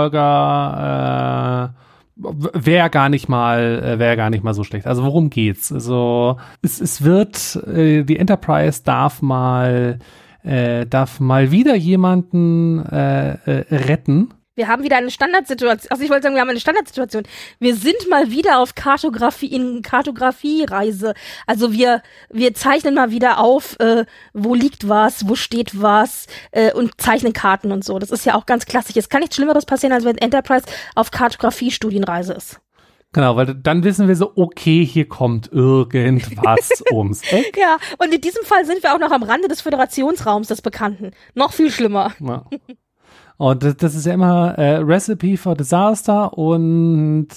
Thronfolger äh, wäre gar nicht mal, wäre gar nicht mal so schlecht. Also worum geht's? Also es, es wird, äh, die Enterprise darf mal Äh, darf mal wieder jemanden äh, äh, retten. Wir haben wieder eine Standardsituation. Also ich wollte sagen, wir haben eine Standardsituation. Wir sind mal wieder auf Kartografie, in Kartografie-Reise. Also wir, wir zeichnen mal wieder auf, äh, wo liegt was, wo steht was, äh, und zeichnen Karten und so. Das ist ja auch ganz klassisch. Es kann nichts Schlimmeres passieren, als wenn Enterprise auf Kartografie-Studienreise ist. Genau, weil dann wissen wir so, okay, hier kommt irgendwas ums Eck. Ja, und in diesem Fall sind wir auch noch am Rande des Föderationsraums des Bekannten. Noch viel schlimmer. Ja. Und das, das ist ja immer äh, Recipe for Disaster und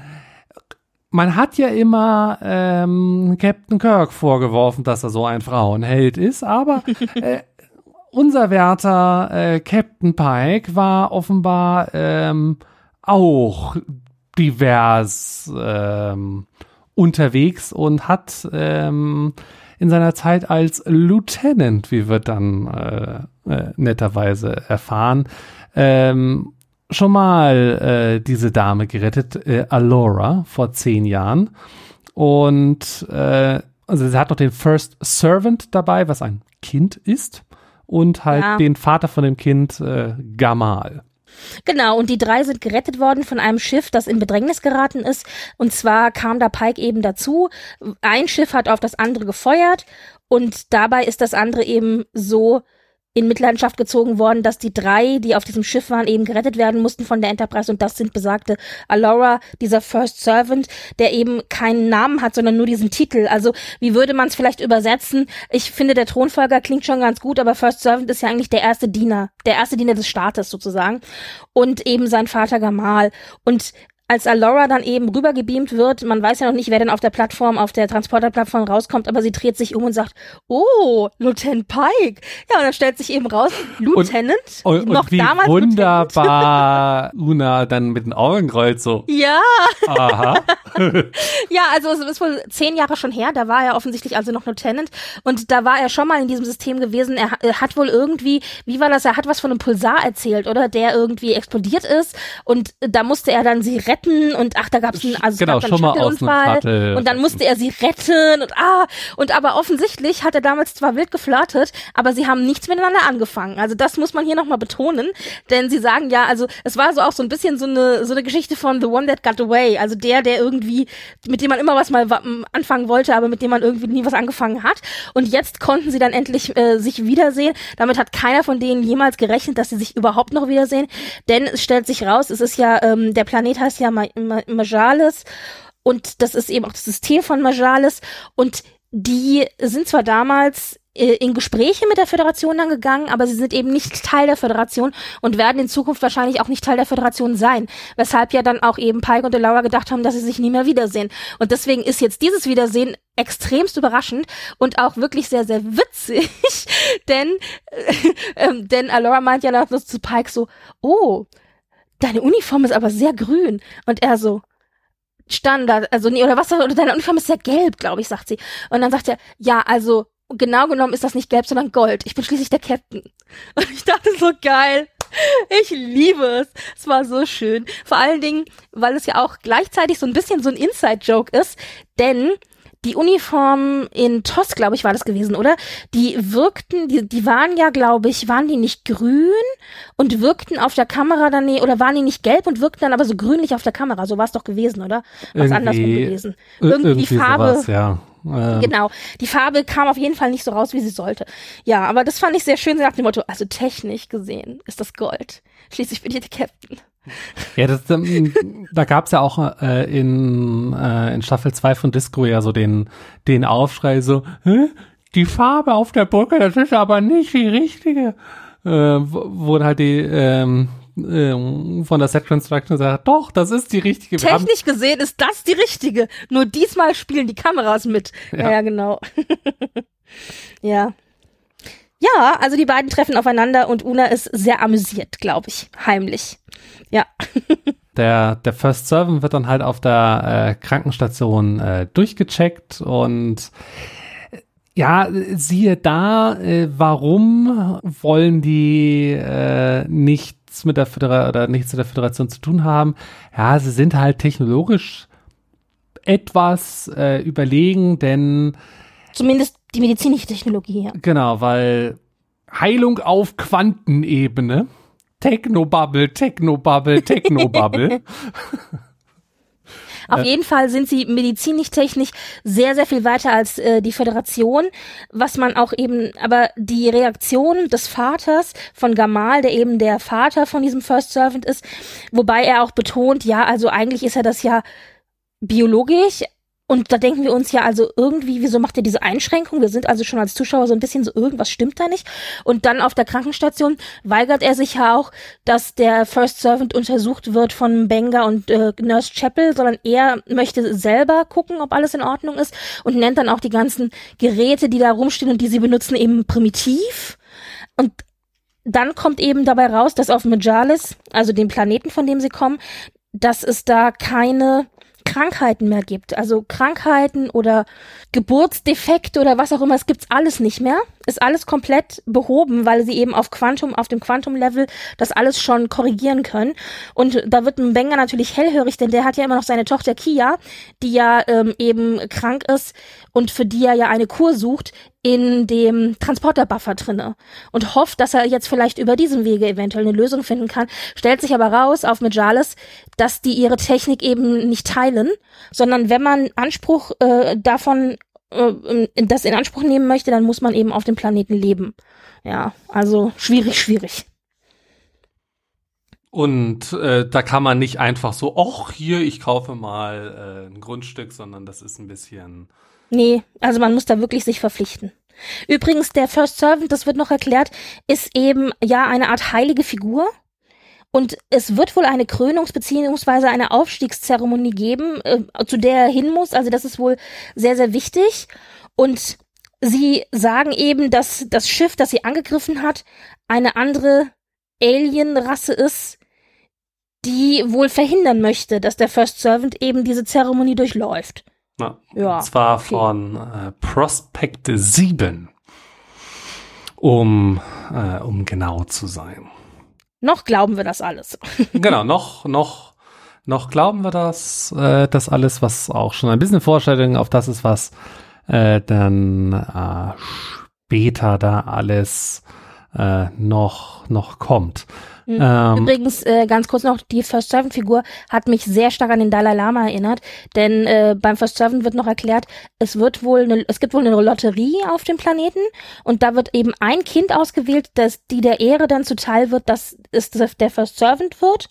man hat ja immer ähm, Captain Kirk vorgeworfen, dass er so ein Frauenheld ist, aber äh, unser Wärter äh, Captain Pike war offenbar ähm, auch divers ähm, unterwegs und hat ähm, in seiner Zeit als Lieutenant, wie wir dann äh, äh, netterweise erfahren, ähm, schon mal äh, diese Dame gerettet, äh, Alora, vor zehn Jahren. Und äh, also sie hat noch den First Servant dabei, was ein Kind ist, und halt ja. den Vater von dem Kind, äh, Gamal. Genau, und die drei sind gerettet worden von einem Schiff, das in Bedrängnis geraten ist. Und zwar kam da Pike eben dazu. Ein Schiff hat auf das andere gefeuert und dabei ist das andere eben so in Mitleidenschaft gezogen worden, dass die drei, die auf diesem Schiff waren, eben gerettet werden mussten von der Enterprise und das sind besagte Alora, dieser First Servant, der eben keinen Namen hat, sondern nur diesen Titel. Also wie würde man es vielleicht übersetzen? Ich finde, der Thronfolger klingt schon ganz gut, aber First Servant ist ja eigentlich der erste Diener, der erste Diener des Staates sozusagen und eben sein Vater Gamal. Und als Alora dann eben rübergebeamt wird, man weiß ja noch nicht, wer denn auf der Plattform, auf der Transporterplattform rauskommt, aber sie dreht sich um und sagt, oh, Lieutenant Pike. Ja, und dann stellt sich eben raus, Lieutenant, und, und, noch und wie damals wunderbar Una dann mit den Augen rollt so. Ja. Aha. Ja, also es ist wohl zehn Jahre schon her, da war er offensichtlich also noch Lieutenant und da war er schon mal in diesem System gewesen. Er, er hat wohl irgendwie, wie war das, er hat was von einem Pulsar erzählt, oder? Der irgendwie explodiert ist und da musste er dann sie retten. Und ach, da gab's einen, also genau, es gab schon einen mal aus einem Shuttle. und dann musste er sie retten und ah, und aber offensichtlich hat er damals zwar wild geflirtet, aber sie haben nichts miteinander angefangen. Also das muss man hier nochmal betonen, denn sie sagen ja, also es war so auch so ein bisschen so eine so eine Geschichte von The One That Got Away, also der, der irgendwie, mit dem man immer was mal anfangen wollte, aber mit dem man irgendwie nie was angefangen hat. Und jetzt konnten sie dann endlich äh, sich wiedersehen. Damit hat keiner von denen jemals gerechnet, dass sie sich überhaupt noch wiedersehen, denn es stellt sich raus, es ist ja, ähm, der Planet heißt ja Majalis und das ist eben auch das System von Majalis und die sind zwar damals äh, in Gespräche mit der Föderation dann gegangen, aber sie sind eben nicht Teil der Föderation und werden in Zukunft wahrscheinlich auch nicht Teil der Föderation sein, weshalb ja dann auch eben Pike und Alora gedacht haben, dass sie sich nie mehr wiedersehen und deswegen ist jetzt dieses Wiedersehen extremst überraschend und auch wirklich sehr, sehr witzig, denn äh, äh, denn Alora meint ja noch zu Pike so, oh, deine Uniform ist aber sehr grün. Und er so, Standard, also nee, oder was, oder deine Uniform ist sehr gelb, glaube ich, sagt sie. Und dann sagt er, ja, also genau genommen ist das nicht gelb, sondern Gold. Ich bin schließlich der Captain. Und ich dachte so, geil. Ich liebe es. Es war so schön. Vor allen Dingen, weil es ja auch gleichzeitig so ein bisschen so ein Inside-Joke ist, denn die Uniformen in T O S, glaube ich, war das gewesen, oder? Die wirkten, die, die waren ja, glaube ich, waren die nicht grün und wirkten auf der Kamera dann, nee, oder waren die nicht gelb und wirkten dann aber so grünlich auf der Kamera? So war es doch gewesen, oder? Was andersrum gewesen. Irgendwie, irgendwie die Farbe. Sowas, ja. Ähm. Genau. Die Farbe kam auf jeden Fall nicht so raus, wie sie sollte. Ja, aber das fand ich sehr schön, nach dem Motto, also technisch gesehen ist das Gold. Schließlich bin ich der Captain. Ja, das, ähm, da gab's ja auch äh, in, äh, in Staffel zwei von Disco ja so den, den Aufschrei so, hä? Die Farbe auf der Brücke, das ist aber nicht die richtige. Äh, wo, wo halt die ähm, äh, von der Set Construction sagt, doch, das ist die richtige. Wir Technisch gesehen ist das die richtige. Nur diesmal spielen die Kameras mit. Ja, ja, ja genau. Ja. Ja, also die beiden treffen aufeinander und Una ist sehr amüsiert, glaube ich, heimlich. Ja. Der, der First Servant wird dann halt auf der äh, Krankenstation äh, durchgecheckt und äh, ja, siehe da, äh, warum wollen die äh, nichts mit der Föderation oder nichts mit der Föderation zu tun haben? Ja, sie sind halt technologisch etwas äh, überlegen, denn zumindest die medizinische Technologie, ja. Genau, weil Heilung auf Quantenebene, Technobubble, Technobubble, Technobubble. Auf jeden Fall sind sie medizinisch-technisch sehr, sehr viel weiter als äh, die Föderation, was man auch eben, aber die Reaktion des Vaters von Gamal, der eben der Vater von diesem First Servant ist, wobei er auch betont, ja, also eigentlich ist er das ja biologisch. Und da denken wir uns ja also irgendwie, wieso macht er diese Einschränkung? Wir sind also schon als Zuschauer so ein bisschen so, irgendwas stimmt da nicht. Und dann auf der Krankenstation weigert er sich ja auch, dass der First Servant untersucht wird von Benga und äh, Nurse Chapel, sondern er möchte selber gucken, ob alles in Ordnung ist und nennt dann auch die ganzen Geräte, die da rumstehen und die sie benutzen, eben primitiv. Und dann kommt eben dabei raus, dass auf Majalis, also dem Planeten, von dem sie kommen, dass es da keine Krankheiten mehr gibt. Also Krankheiten oder Geburtsdefekte oder was auch immer, es gibt's alles nicht mehr. Ist alles komplett behoben, weil sie eben auf Quantum, auf dem Quantum-Level das alles schon korrigieren können. Und da wird ein Benga natürlich hellhörig, denn der hat ja immer noch seine Tochter Kia, die ja ähm, eben krank ist und für die er ja eine Kur sucht in dem Transporter-Buffer drinne und hofft, dass er jetzt vielleicht über diesen Wege eventuell eine Lösung finden kann. Stellt sich aber raus auf Majalis, dass die ihre Technik eben nicht teilen, sondern wenn man Anspruch äh, davon äh, das in Anspruch nehmen möchte, dann muss man eben auf dem Planeten leben. Ja, also schwierig, schwierig. Und äh, da kann man nicht einfach so, ach, hier, ich kaufe mal äh, ein Grundstück, sondern das ist ein bisschen... Nee, also man muss da wirklich sich verpflichten. Übrigens, der First Servant, das wird noch erklärt, ist eben ja eine Art heilige Figur. Und es wird wohl eine Krönungs- beziehungsweise eine Aufstiegszeremonie geben, äh, zu der er hin muss. Also das ist wohl sehr, sehr wichtig. Und sie sagen eben, dass das Schiff, das sie angegriffen hat, eine andere Alien-Rasse ist, die wohl verhindern möchte, dass der First Servant eben diese Zeremonie durchläuft. Na, ja, und zwar okay. von äh, Prospect sieben, um, äh, um genau zu sein. Noch glauben wir das alles. Genau, noch, noch, noch glauben wir das, äh, das alles, was auch schon ein bisschen Vorstellung auf das ist, was äh, dann äh, später da alles äh, noch, noch kommt. Mhm. Ähm, Übrigens, äh, ganz kurz noch, die First Servant Figur hat mich sehr stark an den Dalai Lama erinnert, denn äh, beim First Servant wird noch erklärt, es wird wohl eine, es gibt wohl eine Lotterie auf dem Planeten und da wird eben ein Kind ausgewählt, das die der Ehre dann zuteil wird, dass es der First Servant wird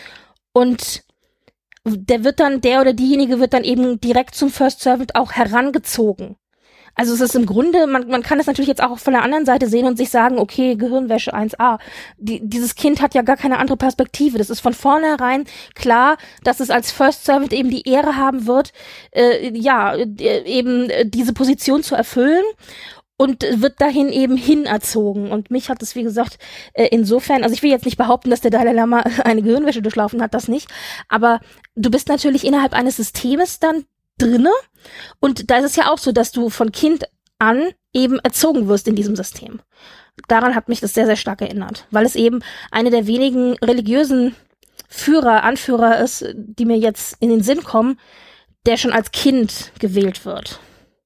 und der wird dann, der oder diejenige wird dann eben direkt zum First Servant auch herangezogen. Also es ist im Grunde, man, man kann es natürlich jetzt auch von der anderen Seite sehen und sich sagen, okay, Gehirnwäsche eins a. Die, dieses Kind hat ja gar keine andere Perspektive. Das ist von vornherein klar, dass es als First Servant eben die Ehre haben wird, äh, ja, äh, eben äh, diese Position zu erfüllen und wird dahin eben hinerzogen. Und mich hat es, wie gesagt, äh, insofern, also ich will jetzt nicht behaupten, dass der Dalai Lama eine Gehirnwäsche durchlaufen hat, das nicht. Aber du bist natürlich innerhalb eines Systems dann drinne. Und da ist es ja auch so, dass du von Kind an eben erzogen wirst in diesem System. Daran hat mich das sehr, sehr stark erinnert, weil es eben eine der wenigen religiösen Führer, Anführer ist, die mir jetzt in den Sinn kommen, der schon als Kind gewählt wird.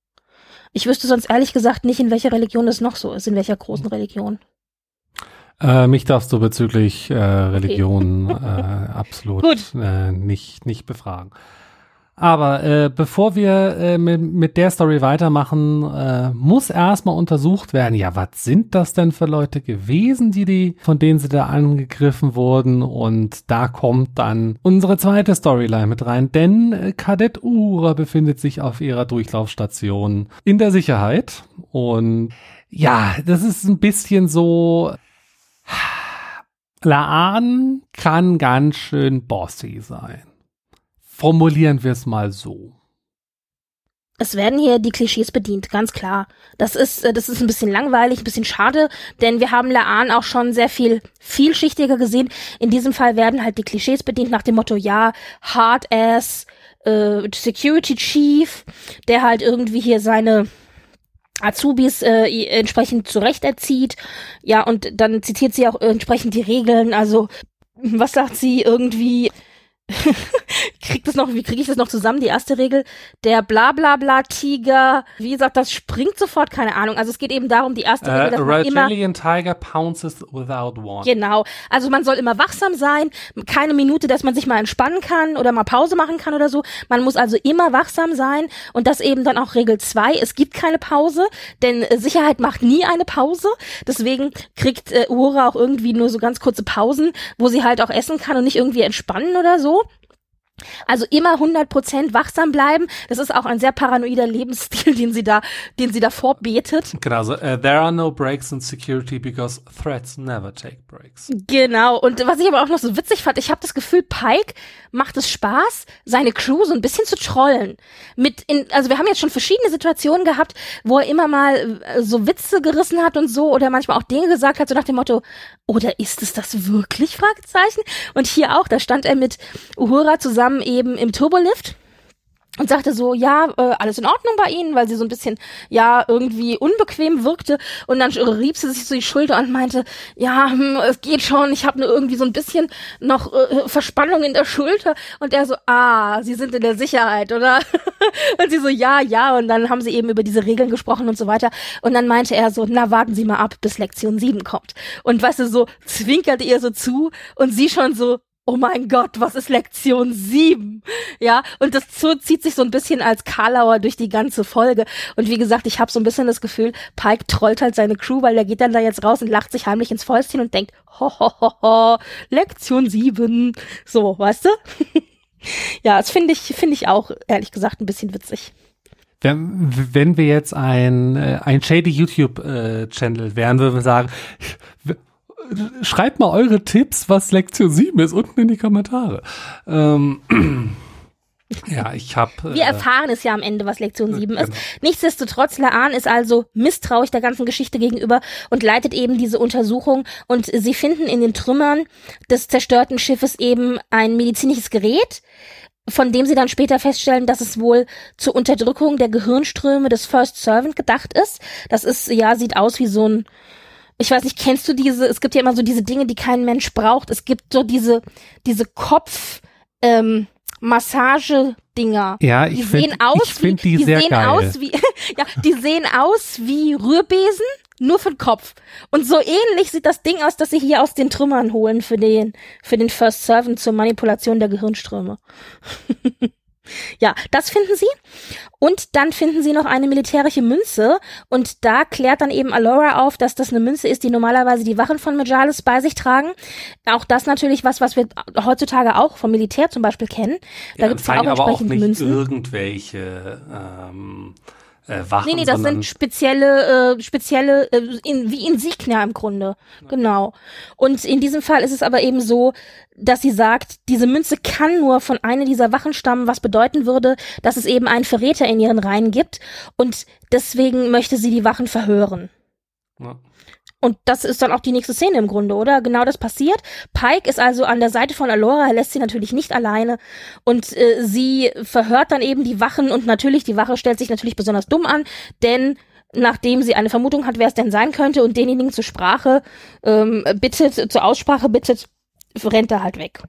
Ich wüsste sonst ehrlich gesagt nicht, in welcher Religion das noch so ist, in welcher großen Religion. Äh, mich darfst du bezüglich äh, Religion okay. äh, absolut äh, nicht, nicht befragen. Aber äh, bevor wir äh, mit, mit der Story weitermachen, äh, muss erstmal untersucht werden, ja, was sind das denn für Leute gewesen, die die, von denen sie da angegriffen wurden? Und da kommt dann unsere zweite Storyline mit rein, denn äh, Kadett Uhura befindet sich auf ihrer Durchlaufstation in der Sicherheit. Und ja, das ist ein bisschen so, La'an kann ganz schön bossy sein. Formulieren wir es mal so. Es werden hier die Klischees bedient, ganz klar. Das ist, das ist ein bisschen langweilig, ein bisschen schade, denn wir haben La'an auch schon sehr viel vielschichtiger gesehen. In diesem Fall werden halt die Klischees bedient nach dem Motto, ja, Hard-Ass, äh, Security Chief, der halt irgendwie hier seine Azubis äh, entsprechend zurechterzieht. Ja, und dann zitiert sie auch entsprechend die Regeln. Also, was sagt sie irgendwie... kriegt das noch, wie kriege ich das noch zusammen? Die erste Regel, der Blablabla-Tiger, wie gesagt, das springt sofort, keine Ahnung. Also es geht eben darum, die erste Regel, dass uh, man immer... Reptilian Tiger pounces without warning. Genau, also man soll immer wachsam sein, keine Minute, dass man sich mal entspannen kann oder mal Pause machen kann oder so. Man muss also immer wachsam sein und das eben dann auch Regel zwei, es gibt keine Pause, denn Sicherheit macht nie eine Pause. Deswegen kriegt äh, Uhura auch irgendwie nur so ganz kurze Pausen, wo sie halt auch essen kann und nicht irgendwie entspannen oder so. Also immer hundert Prozent wachsam bleiben. Das ist auch ein sehr paranoider Lebensstil, den sie da, den sie da vorbetet. Genau, also, uh, there are no breaks in security because threats never take breaks. Genau. Und was ich aber auch noch so witzig fand, ich habe das Gefühl, Pike macht es Spaß, seine Crew so ein bisschen zu trollen. Mit in, also wir haben jetzt schon verschiedene Situationen gehabt, wo er immer mal so Witze gerissen hat und so oder manchmal auch Dinge gesagt hat, so nach dem Motto, oder ist es das wirklich? Fragezeichen. Und hier auch, da stand er mit Uhura zusammen eben im Turbolift und sagte so, ja, äh, alles in Ordnung bei Ihnen, weil sie so ein bisschen, ja, irgendwie unbequem wirkte und dann rieb sie sich so die Schulter und meinte, ja, hm, es geht schon, ich habe nur irgendwie so ein bisschen noch äh, Verspannung in der Schulter und er so, ah, Sie sind in der Sicherheit, oder? Und sie so, ja, ja, und dann haben sie eben über diese Regeln gesprochen und so weiter und dann meinte er so, na, warten Sie mal ab, bis Lektion sieben kommt und weißt du, so zwinkerte ihr so zu und sie schon so, oh mein Gott, was ist Lektion sieben? Ja, und das zieht sich so ein bisschen als Karlauer durch die ganze Folge. Und wie gesagt, ich habe so ein bisschen das Gefühl, Pike trollt halt seine Crew, weil der geht dann da jetzt raus und lacht sich heimlich ins Fäustchen und denkt, ho, ho, ho, ho, Lektion sieben. So, weißt du? Ja, das finde ich, finde ich auch, ehrlich gesagt, ein bisschen witzig. Wenn, wenn wir jetzt ein, ein shady YouTube-Channel wären, würden wir sagen, schreibt mal eure Tipps, was Lektion sieben ist, unten in die Kommentare. Ähm, ja, ich habe... Wir äh, erfahren es ja am Ende, was Lektion sieben ist. Genau. Nichtsdestotrotz, La'an ist also misstrauisch der ganzen Geschichte gegenüber und leitet eben diese Untersuchung. Und sie finden in den Trümmern des zerstörten Schiffes eben ein medizinisches Gerät, von dem sie dann später feststellen, dass es wohl zur Unterdrückung der Gehirnströme des First Servant gedacht ist. Das ist, ja, sieht aus wie so ein... Ich weiß nicht, kennst du diese, es gibt ja immer so diese Dinge, die kein Mensch braucht. Es gibt so diese, diese Kopf, ähm, Massage-Dinger. Ja, ich finde find die, die sehr sehen geil. Aus wie, ja, die sehen aus wie Rührbesen, nur für den Kopf. Und so ähnlich sieht das Ding aus, das sie hier aus den Trümmern holen für den, für den First Servant zur Manipulation der Gehirnströme. Ja, das finden sie. Und dann finden sie noch eine militärische Münze. Und da klärt dann eben Allura auf, dass das eine Münze ist, die normalerweise die Wachen von Mejalis bei sich tragen. Auch das natürlich was, was wir heutzutage auch vom Militär zum Beispiel kennen. Da ja, gibt's ja auch entsprechend aber auch nicht Münzen. Irgendwelche ähm, äh, Wachen. Nee, nee, das sind spezielle, äh, spezielle, äh, in, wie Insignia im Grunde. Ja. Genau. Und in diesem Fall ist es aber eben so, dass sie sagt, diese Münze kann nur von einer dieser Wachen stammen, was bedeuten würde, dass es eben einen Verräter in ihren Reihen gibt. Und deswegen möchte sie die Wachen verhören. Ja. Und das ist dann auch die nächste Szene im Grunde, oder? Genau das passiert. Pike ist also an der Seite von Allura, er lässt sie natürlich nicht alleine. Und äh, sie verhört dann eben die Wachen und natürlich, die Wache stellt sich natürlich besonders dumm an, denn nachdem sie eine Vermutung hat, wer es denn sein könnte und denjenigen zur Sprache ähm, bittet, zur Aussprache bittet, rennt er halt weg.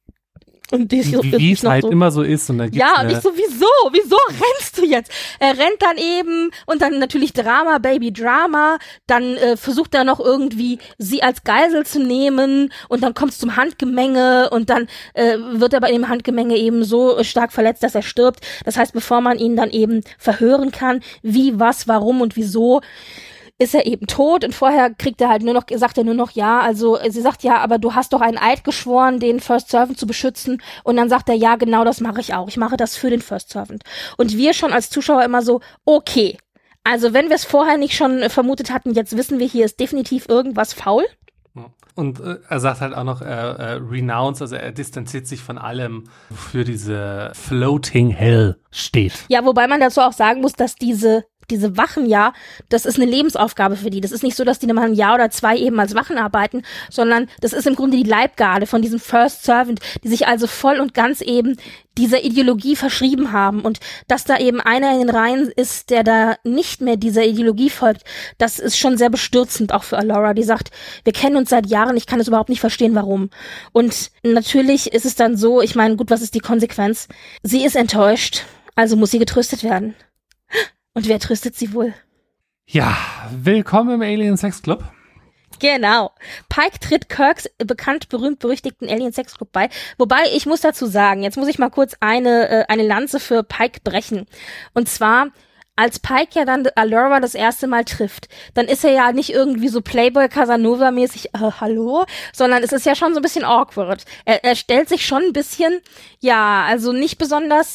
Und die so, wie es halt so, immer so ist. Und dann gibt's ja, und ich so, wieso? Wieso rennst du jetzt? Er rennt dann eben und dann natürlich Drama, Baby Drama. Dann äh, versucht er noch irgendwie, sie als Geisel zu nehmen und dann kommt es zum Handgemenge und dann äh, wird er bei dem Handgemenge eben so stark verletzt, dass er stirbt. Das heißt, bevor man ihn dann eben verhören kann, wie, was, warum und wieso, ist er eben tot und vorher kriegt er halt nur noch, sagt er nur noch, ja, also sie sagt, ja, aber du hast doch einen Eid geschworen, den First Servant zu beschützen und dann sagt er, ja, genau das mache ich auch, ich mache das für den First Servant. Und wir schon als Zuschauer immer so, okay, also wenn wir es vorher nicht schon vermutet hatten, jetzt wissen wir, hier ist definitiv irgendwas faul. Und äh, er sagt halt auch noch, äh, äh, renounce, also er distanziert sich von allem, wofür diese Floating Hell steht. Ja, wobei man dazu auch sagen muss, dass diese diese Wachen, ja, das ist eine Lebensaufgabe für die. Das ist nicht so, dass die mal ein Jahr oder zwei eben als Wachen arbeiten, sondern das ist im Grunde die Leibgarde von diesem First Servant, die sich also voll und ganz eben dieser Ideologie verschrieben haben. Und dass da eben einer in den Reihen ist, der da nicht mehr dieser Ideologie folgt, das ist schon sehr bestürzend, auch für Allura, die sagt, wir kennen uns seit Jahren, ich kann es überhaupt nicht verstehen, warum. Und natürlich ist es dann so, ich meine, gut, was ist die Konsequenz? Sie ist enttäuscht, also muss sie getröstet werden. Und wer tröstet sie wohl? Ja, willkommen im Alien Sex Club. Genau. Pike tritt Kirks bekannt, berühmt, berüchtigten Alien Sex Club bei. Wobei, ich muss dazu sagen, jetzt muss ich mal kurz eine, äh, eine Lanze für Pike brechen. Und zwar, als Pike ja dann Allura das erste Mal trifft, dann ist er ja nicht irgendwie so Playboy Casanova-mäßig, äh, hallo, sondern es ist ja schon so ein bisschen awkward. Er, er stellt sich schon ein bisschen, ja, also nicht besonders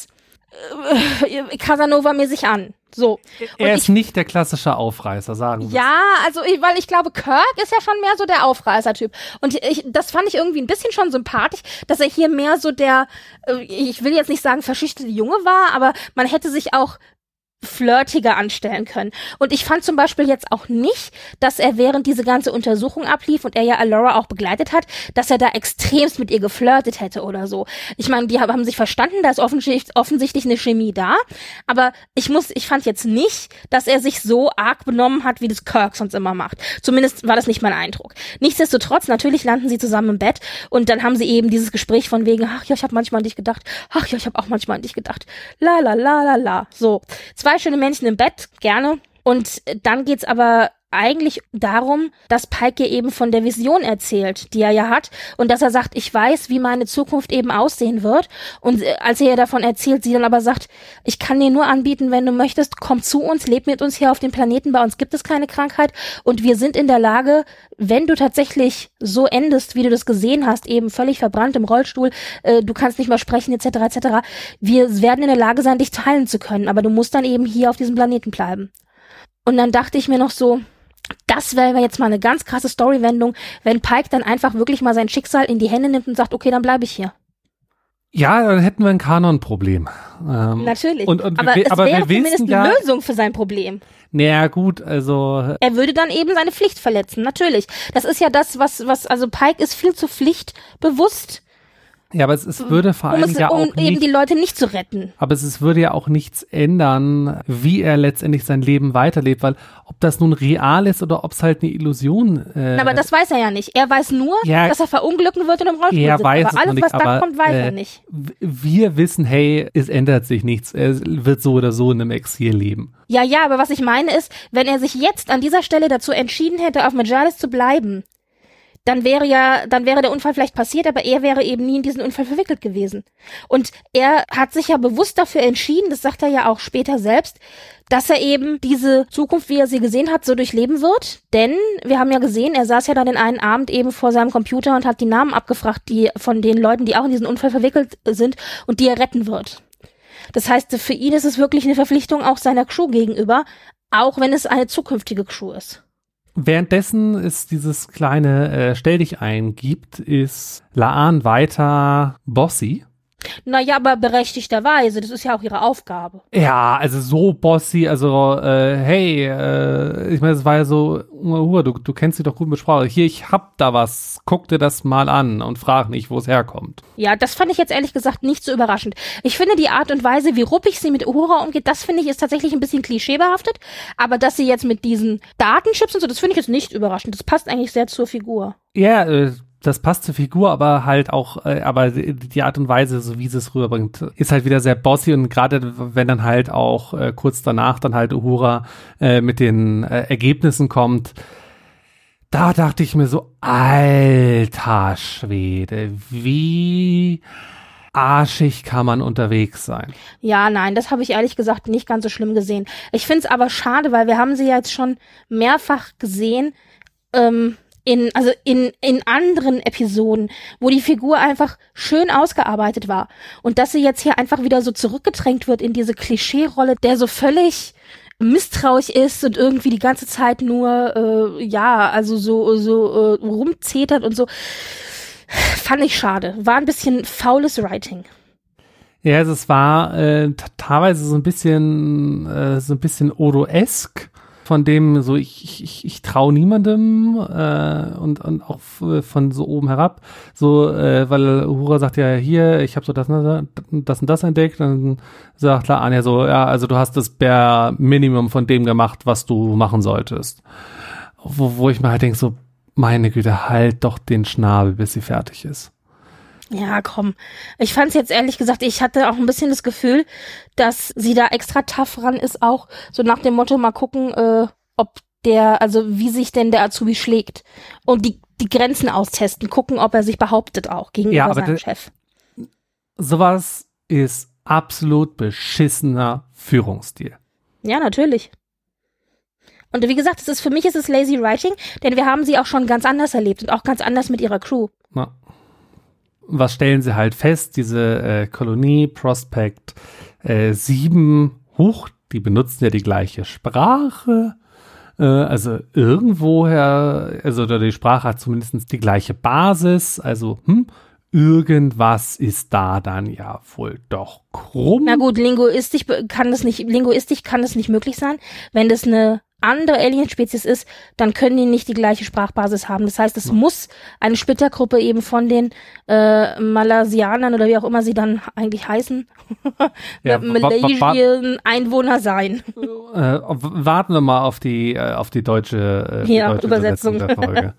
äh, Casanova-mäßig an. So. Er ist ich, nicht der klassische Aufreißer, sagen wir. Ja, also ich, weil ich glaube, Kirk ist ja schon mehr so der Aufreißer-Typ. Und ich, das fand ich irgendwie ein bisschen schon sympathisch, dass er hier mehr so der, ich will jetzt nicht sagen verschüchterte Junge war, aber man hätte sich auch flirtiger anstellen können. Und ich fand zum Beispiel jetzt auch nicht, dass er während diese ganze Untersuchung ablief und er ja Allura auch begleitet hat, dass er da extremst mit ihr geflirtet hätte oder so. Ich meine, die haben sich verstanden, da ist offensichtlich, offensichtlich eine Chemie da, aber ich muss, ich fand jetzt nicht, dass er sich so arg benommen hat, wie das Kirk sonst immer macht. Zumindest war das nicht mein Eindruck. Nichtsdestotrotz, natürlich landen sie zusammen im Bett und dann haben sie eben dieses Gespräch von wegen, ach ja, ich habe manchmal an dich gedacht, ach ja, ich habe auch manchmal an dich gedacht, la la la la la. So, zwei schöne Männchen im Bett, gerne. Und dann geht's aber eigentlich darum, dass Pike ihr eben von der Vision erzählt, die er ja hat, und dass er sagt, ich weiß, wie meine Zukunft eben aussehen wird. Und als er ihr davon erzählt, sie dann aber sagt, ich kann dir nur anbieten, wenn du möchtest, komm zu uns, leb mit uns hier auf dem Planeten, bei uns gibt es keine Krankheit und wir sind in der Lage, wenn du tatsächlich so endest, wie du das gesehen hast, eben völlig verbrannt im Rollstuhl, äh, du kannst nicht mehr sprechen, et cetera et cetera, wir werden in der Lage sein, dich teilen zu können, aber du musst dann eben hier auf diesem Planeten bleiben. Und dann dachte ich mir noch so, das wäre jetzt mal eine ganz krasse Storywendung, wenn Pike dann einfach wirklich mal sein Schicksal in die Hände nimmt und sagt, okay, dann bleibe ich hier. Ja, dann hätten wir ein Kanon-Problem. Ähm, Natürlich, und, und aber wir, es aber wäre wir zumindest eine ja, Lösung für sein Problem. Naja, gut, also... Er würde dann eben seine Pflicht verletzen, natürlich. Das ist ja das, was, was also Pike ist viel zu pflichtbewusst. Ja, aber es, es würde vor allem um es, ja um auch nicht, eben die Leute nicht zu retten. Aber es, es würde ja auch nichts ändern, wie er letztendlich sein Leben weiterlebt, weil ob das nun real ist oder ob es halt eine Illusion äh, Na, aber das weiß er ja nicht. Er weiß nur, ja, dass er verunglücken wird und im Rollstuhl er sitzt. weiß aber es alles, nicht, was aber, da kommt, weiß äh, er nicht. Wir wissen, hey, es ändert sich nichts. Er wird so oder so in einem Exil leben. Ja, ja, aber was ich meine ist, wenn er sich jetzt an dieser Stelle dazu entschieden hätte, auf Majalis zu bleiben, dann wäre ja, dann wäre der Unfall vielleicht passiert, aber er wäre eben nie in diesen Unfall verwickelt gewesen. Und er hat sich ja bewusst dafür entschieden, das sagt er ja auch später selbst, dass er eben diese Zukunft, wie er sie gesehen hat, so durchleben wird. Denn wir haben ja gesehen, er saß ja dann den einen Abend eben vor seinem Computer und hat die Namen abgefragt, die von den Leuten, die auch in diesen Unfall verwickelt sind und die er retten wird. Das heißt, für ihn ist es wirklich eine Verpflichtung auch seiner Crew gegenüber, auch wenn es eine zukünftige Crew ist. Währenddessen ist dieses kleine äh, Stell dich ein gibt, ist La'an weiter bossy. Naja, aber berechtigterweise, das ist ja auch ihre Aufgabe. Ja, also so bossy, also äh, hey, äh, ich meine, es war ja so, uh, du, du kennst sie doch gut mit Sprache. Hier, ich hab da was, guck dir das mal an und frag nicht, wo es herkommt. Ja, das fand ich jetzt ehrlich gesagt nicht so überraschend. Ich finde die Art und Weise, wie ruppig sie mit Uhura umgeht, das finde ich ist tatsächlich ein bisschen klischeebehaftet. Aber dass sie jetzt mit diesen Datenchips und so, das finde ich jetzt nicht überraschend. Das passt eigentlich sehr zur Figur. Ja, äh, das passt zur Figur, aber halt auch, äh, aber die Art und Weise, so wie sie es rüberbringt, ist halt wieder sehr bossy und gerade wenn dann halt auch äh, kurz danach dann halt Uhura äh, mit den äh, Ergebnissen kommt, da dachte ich mir so, alter Schwede, wie arschig kann man unterwegs sein? Ja, nein, das habe ich ehrlich gesagt nicht ganz so schlimm gesehen. Ich finde es aber schade, weil wir haben sie jetzt schon mehrfach gesehen, ähm, In, also in, in anderen Episoden, wo die Figur einfach schön ausgearbeitet war. Und dass sie jetzt hier einfach wieder so zurückgedrängt wird in diese Klischee-Rolle, der so völlig misstrauisch ist und irgendwie die ganze Zeit nur, äh, ja, also so, so äh, rumzetert und so. Fand ich schade. War ein bisschen faules Writing. Ja, also es war äh, teilweise so ein bisschen, äh, so ein bisschen Odo-esk. Von dem so, ich, ich, ich traue niemandem äh, und, und auch von so oben herab, so, äh, weil Uhura sagt ja, hier, ich habe so das, das und das entdeckt, dann sagt La'an ja so, ja, also du hast das bare Minimum von dem gemacht, was du machen solltest. Wo, wo ich mir halt denke, so, meine Güte, halt doch den Schnabel, bis sie fertig ist. Ja, komm. Ich fand's jetzt ehrlich gesagt, ich hatte auch ein bisschen das Gefühl, dass sie da extra tough ran ist, auch so nach dem Motto, mal gucken, äh, ob der, also wie sich denn der Azubi schlägt. Und die, die Grenzen austesten, gucken, ob er sich behauptet auch gegenüber ja, aber seinem de- Chef. Sowas ist absolut beschissener Führungsstil. Ja, natürlich. Und wie gesagt, es ist, für mich ist es lazy writing, denn wir haben sie auch schon ganz anders erlebt und auch ganz anders mit ihrer Crew. Ja. Was stellen sie halt fest? Diese äh, Kolonie Prospect äh, sieben, hoch, die benutzen ja die gleiche Sprache. Äh, also irgendwoher, also die Sprache hat zumindest die gleiche Basis. Also hm, irgendwas ist da dann ja wohl doch krumm. Na gut, linguistisch kann das nicht, linguistisch kann das nicht möglich sein. Wenn das eine andere Alienspezies ist, dann können die nicht die gleiche Sprachbasis haben. Das heißt, es ja. muss eine Splittergruppe eben von den äh, Malaysianern oder wie auch immer sie dann eigentlich heißen, ja, Malaysian Einwohner sein. Äh, warten wir mal auf die äh, auf die deutsche, äh, ja, deutsche Übersetzung. Übersetzung der Folge.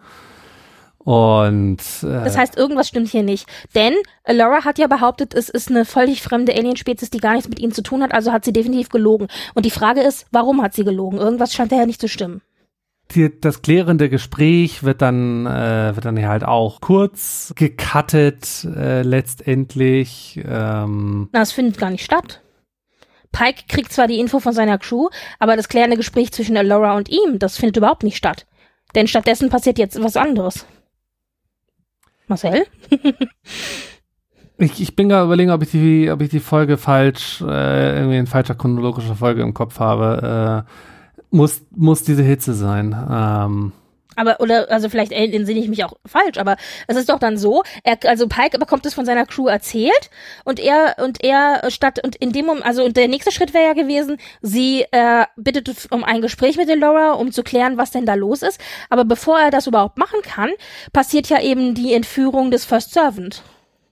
Und äh, das heißt, irgendwas stimmt hier nicht. Denn Laura hat ja behauptet, es ist eine völlig fremde Alienspezies, die gar nichts mit ihnen zu tun hat, also hat sie definitiv gelogen. Und die Frage ist, warum hat sie gelogen? Irgendwas scheint daher nicht zu stimmen. die, das klärende Gespräch wird dann, äh, wird dann ja halt auch kurz gecuttet, äh, letztendlich. Ähm. Na, es findet gar nicht statt. Pike kriegt zwar die Info von seiner Crew, aber das klärende Gespräch zwischen Laura und ihm, das findet überhaupt nicht statt. Denn stattdessen passiert jetzt was anderes. Marcel? ich, ich bin gerade überlegen, ob ich die, ob ich die Folge falsch, äh, irgendwie in falscher chronologischer Folge im Kopf habe. Äh, muss, muss diese Hitze sein. Ähm. Aber, oder, also vielleicht entsinne ich mich auch falsch, aber es ist doch dann so, er, also Pike bekommt es von seiner Crew erzählt und er, und er statt, und in dem Moment, also und der nächste Schritt wäre ja gewesen, sie äh, bittet um ein Gespräch mit der Laura, um zu klären, was denn da los ist, aber bevor er das überhaupt machen kann, passiert ja eben die Entführung des First Servant.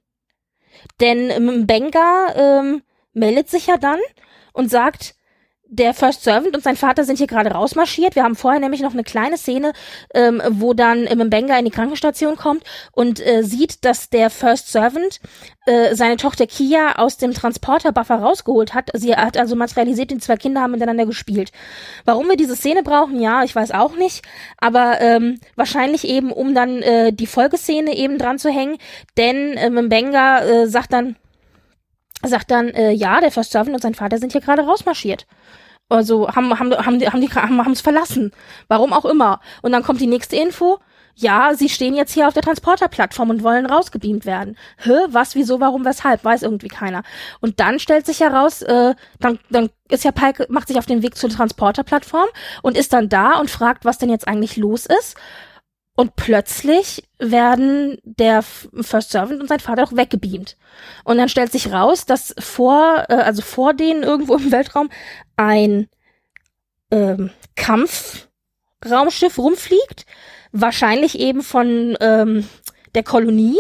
Denn Mbenga ähm, meldet sich ja dann und sagt, der First Servant und sein Vater sind hier gerade rausmarschiert. Wir haben vorher nämlich noch eine kleine Szene, ähm, wo dann Mbenga in die Krankenstation kommt und äh, sieht, dass der First Servant äh, seine Tochter Kia aus dem Transporter-Buffer rausgeholt hat. Sie hat also materialisiert, die zwei Kinder haben miteinander gespielt. Warum wir diese Szene brauchen, ja, ich weiß auch nicht, aber ähm, wahrscheinlich eben, um dann äh, die Folgeszene eben dran zu hängen, denn äh, Mbenga äh, sagt dann, sagt dann, äh, ja, der First Servant und sein Vater sind hier gerade rausmarschiert. Also haben haben haben die haben die haben haben es verlassen. Warum auch immer. Und dann kommt die nächste Info. Ja, sie stehen jetzt hier auf der Transporterplattform und wollen rausgebeamt werden. Hä, was, wieso, warum, weshalb, weiß irgendwie keiner. Und dann stellt sich heraus, äh, dann dann ist ja Pike, macht sich auf den Weg zur Transporterplattform und ist dann da und fragt, was denn jetzt eigentlich los ist. Und plötzlich werden der First Servant und sein Vater auch weggebeamt. Und dann stellt sich raus, dass vor, äh, also vor denen irgendwo im Weltraum ein ähm, Kampfraumschiff rumfliegt, wahrscheinlich eben von ähm, der Kolonie.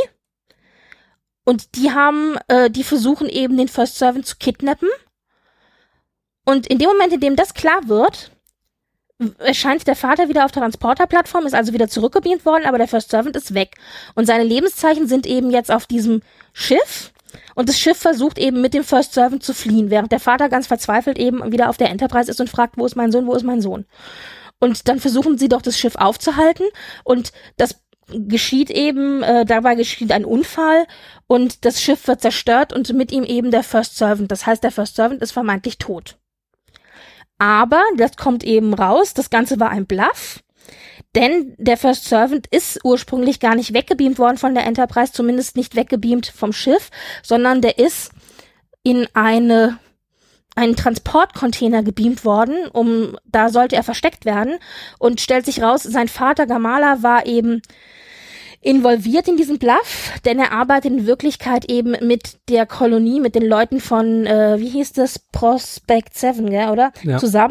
Und die haben, äh, die versuchen eben den First Servant zu kidnappen. Und in dem Moment, in dem das klar wird, erscheint der Vater wieder auf der Transporterplattform, ist also wieder zurückgebeamt worden, aber der First Servant ist weg. Und seine Lebenszeichen sind eben jetzt auf diesem Schiff. Und das Schiff versucht eben mit dem First Servant zu fliehen, während der Vater ganz verzweifelt eben wieder auf der Enterprise ist und fragt, wo ist mein Sohn, wo ist mein Sohn? Und dann versuchen sie doch, das Schiff aufzuhalten. Und das geschieht eben, äh, dabei geschieht ein Unfall und das Schiff wird zerstört und mit ihm eben der First Servant. Das heißt, der First Servant ist vermeintlich tot. Aber, das kommt eben raus, das Ganze war ein Bluff, denn der First Servant ist ursprünglich gar nicht weggebeamt worden von der Enterprise, zumindest nicht weggebeamt vom Schiff, sondern der ist in eine einen Transportcontainer gebeamt worden, um da sollte er versteckt werden und stellt sich raus, sein Vater Gamala war eben involviert in diesen Bluff, denn er arbeitet in Wirklichkeit eben mit der Kolonie, mit den Leuten von, äh, wie hieß das, Prospect Seven, gell, oder? Ja. Zusammen.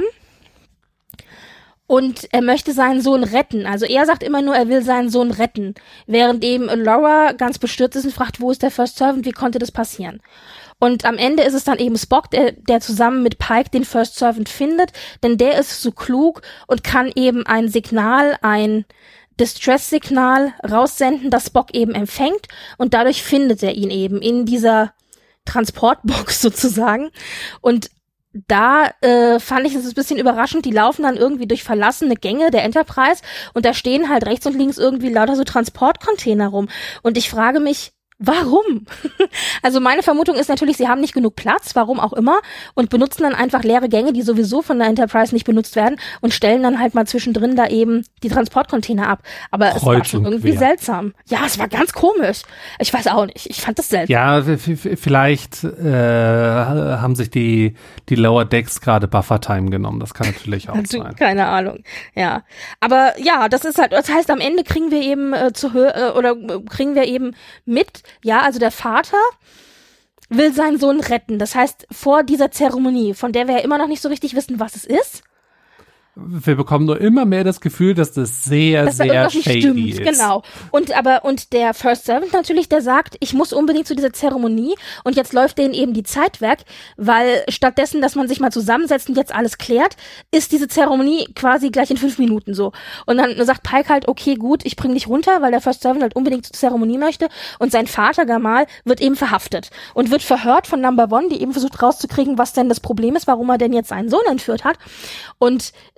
Und er möchte seinen Sohn retten. Also er sagt immer nur, er will seinen Sohn retten. Während eben Laura ganz bestürzt ist und fragt, wo ist der First Servant, wie konnte das passieren? Und am Ende ist es dann eben Spock, der, der zusammen mit Pike den First Servant findet, denn der ist so klug und kann eben ein Signal, ein Distress-Signal raussenden, das Spock eben empfängt und dadurch findet er ihn eben in dieser Transportbox sozusagen. Und da äh, fand ich es ein bisschen überraschend, die laufen dann irgendwie durch verlassene Gänge der Enterprise und da stehen halt rechts und links irgendwie lauter so Transportcontainer rum. Und ich frage mich, warum? Also meine Vermutung ist natürlich, sie haben nicht genug Platz, warum auch immer, und benutzen dann einfach leere Gänge, die sowieso von der Enterprise nicht benutzt werden und stellen dann halt mal zwischendrin da eben die Transportcontainer ab. Aber Kreuz es war schon irgendwie quer. Seltsam. Ja, es war ganz komisch. Ich weiß auch nicht. Ich fand das seltsam. Ja, vielleicht äh, haben sich die die Lower Decks gerade Buffer Time genommen. Das kann natürlich auch also, sein. Keine Ahnung. Ja, aber ja, das ist halt. Das heißt, am Ende kriegen wir eben äh, zu hö- äh, oder äh, kriegen wir eben mit. Ja, also der Vater will seinen Sohn retten. Das heißt, vor dieser Zeremonie, von der wir ja immer noch nicht so richtig wissen, was es ist. Wir bekommen nur immer mehr das Gefühl, dass das sehr, dass sehr shady stimmt, ist. Genau. Und aber und der First Servant natürlich, der sagt, ich muss unbedingt zu dieser Zeremonie und jetzt läuft denen eben die Zeit weg, weil stattdessen, dass man sich mal zusammensetzt und jetzt alles klärt, ist diese Zeremonie quasi gleich in fünf Minuten so. Und dann sagt Pike halt, okay, gut, ich bring dich runter, weil der First Servant halt unbedingt zur Zeremonie möchte und sein Vater Gamal wird eben verhaftet und wird verhört von Number One, die eben versucht rauszukriegen, was denn das Problem ist, warum er denn jetzt seinen Sohn entführt hat. Und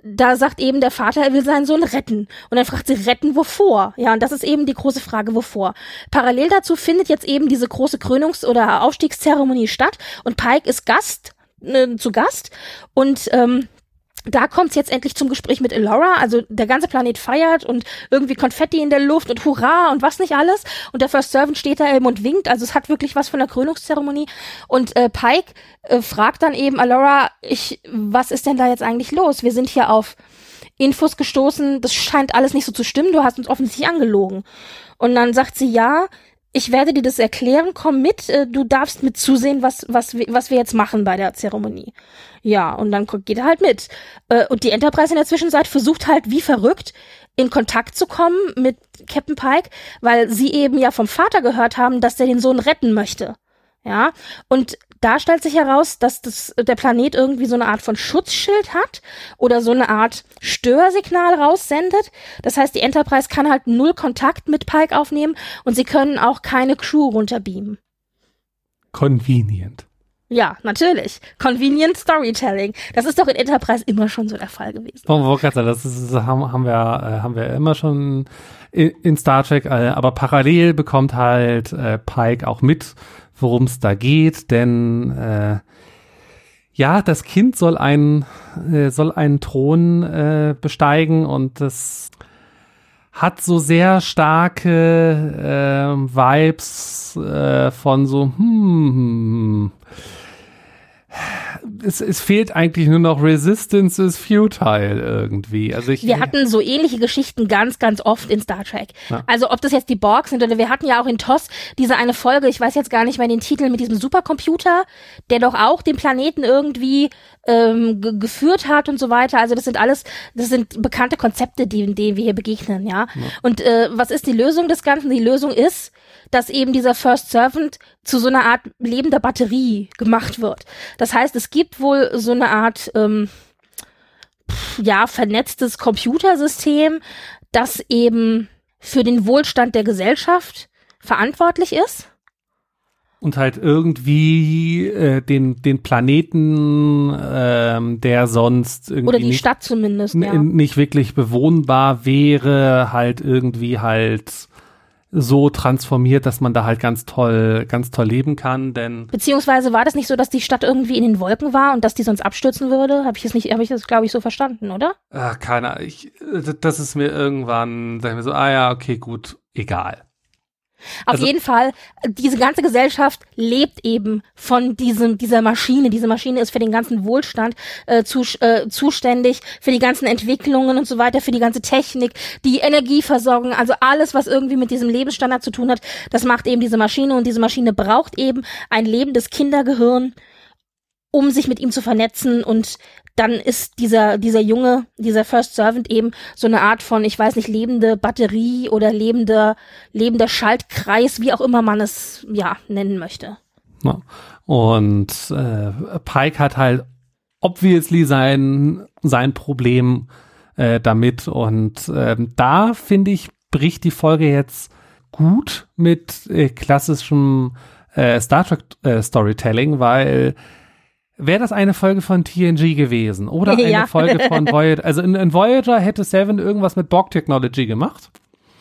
da sagt eben der Vater, er will seinen Sohn retten. Und dann fragt sie, retten wovor? Ja, und das ist eben die große Frage, wovor. Parallel dazu findet jetzt eben diese große Krönungs- oder Aufstiegszeremonie statt und Pike ist Gast, äh, zu Gast und ähm, da kommt es jetzt endlich zum Gespräch mit Elora, also der ganze Planet feiert und irgendwie Konfetti in der Luft und Hurra und was nicht alles und der First Servant steht da eben und winkt, also es hat wirklich was von der Krönungszeremonie und äh, Pike äh, fragt dann eben Elora, ich, was ist denn da jetzt eigentlich los? Wir sind hier auf Infos gestoßen, das scheint alles nicht so zu stimmen, du hast uns offensichtlich angelogen. Und dann sagt sie, ja, ich werde dir das erklären, komm mit, äh, du darfst mit zusehen, was, was, was wir jetzt machen bei der Zeremonie. Ja, und dann geht er halt mit. Äh, und die Enterprise in der Zwischenzeit versucht halt wie verrückt in Kontakt zu kommen mit Captain Pike, weil sie eben ja vom Vater gehört haben, dass der den Sohn retten möchte. Ja, und da stellt sich heraus, dass das, der Planet irgendwie so eine Art von Schutzschild hat oder so eine Art Störsignal raussendet. Das heißt, die Enterprise kann halt null Kontakt mit Pike aufnehmen und sie können auch keine Crew runterbeamen. Convenient. Ja, natürlich. Convenient Storytelling. Das ist doch in Enterprise immer schon so der Fall gewesen. Das ist, haben, haben, wir, haben wir immer schon in, in Star Trek, aber parallel bekommt halt äh, Pike auch mit, worum es da geht, denn äh, ja, das Kind soll einen, äh, soll einen Thron äh, besteigen und das hat so sehr starke äh, Vibes äh, von so, hm, es, es fehlt eigentlich nur noch Resistance is futile irgendwie. Also ich, wir hatten so ähnliche Geschichten ganz, ganz oft in Star Trek. Ja. Also ob das jetzt die Borg sind oder wir hatten ja auch in T O S diese eine Folge, ich weiß jetzt gar nicht mehr den Titel, mit diesem Supercomputer, der doch auch den Planeten irgendwie ähm, ge- geführt hat und so weiter. Also das sind alles, das sind bekannte Konzepte, die, denen wir hier begegnen, ja. ja. Und äh, was ist die Lösung des Ganzen? Die Lösung ist, dass eben dieser First Servant zu so einer Art lebender Batterie gemacht wird. Das heißt, es gibt wohl so eine Art, ähm, pf, ja, vernetztes Computersystem, das eben für den Wohlstand der Gesellschaft verantwortlich ist. Und halt irgendwie äh, den, den Planeten, ähm, der sonst irgendwie Oder die nicht, Stadt zumindest, n- ja. nicht wirklich bewohnbar wäre, halt irgendwie halt so transformiert, dass man da halt ganz toll, ganz toll leben kann, denn Beziehungsweise war das nicht so, dass die Stadt irgendwie in den Wolken war und dass die sonst abstürzen würde? Habe ich das nicht, habe ich das, glaube ich, so verstanden, oder? ah, keine Ahnung, ich, das ist mir irgendwann, sag ich mir so, ah ja, okay, gut, egal. Auf Also- jeden Fall, diese ganze Gesellschaft lebt eben von diesem, dieser Maschine. Diese Maschine ist für den ganzen Wohlstand äh, zu, äh, zuständig, für die ganzen Entwicklungen und so weiter, für die ganze Technik, die Energieversorgung, also alles, was irgendwie mit diesem Lebensstandard zu tun hat, das macht eben diese Maschine und diese Maschine braucht eben ein lebendes Kindergehirn, um sich mit ihm zu vernetzen und dann ist dieser, dieser Junge, dieser First Servant eben so eine Art von, ich weiß nicht, lebende Batterie oder lebender, lebender Schaltkreis, wie auch immer man es, ja, nennen möchte. Ja. Und äh, Pike hat halt obviously sein, sein Problem äh, damit und äh, da, finde ich, bricht die Folge jetzt gut mit äh, klassischem äh, Star Trek äh, Storytelling, weil wäre das eine Folge von T N G gewesen oder eine Ja. Folge von Voyager, also in, in Voyager hätte Seven irgendwas mit Borg Technology gemacht.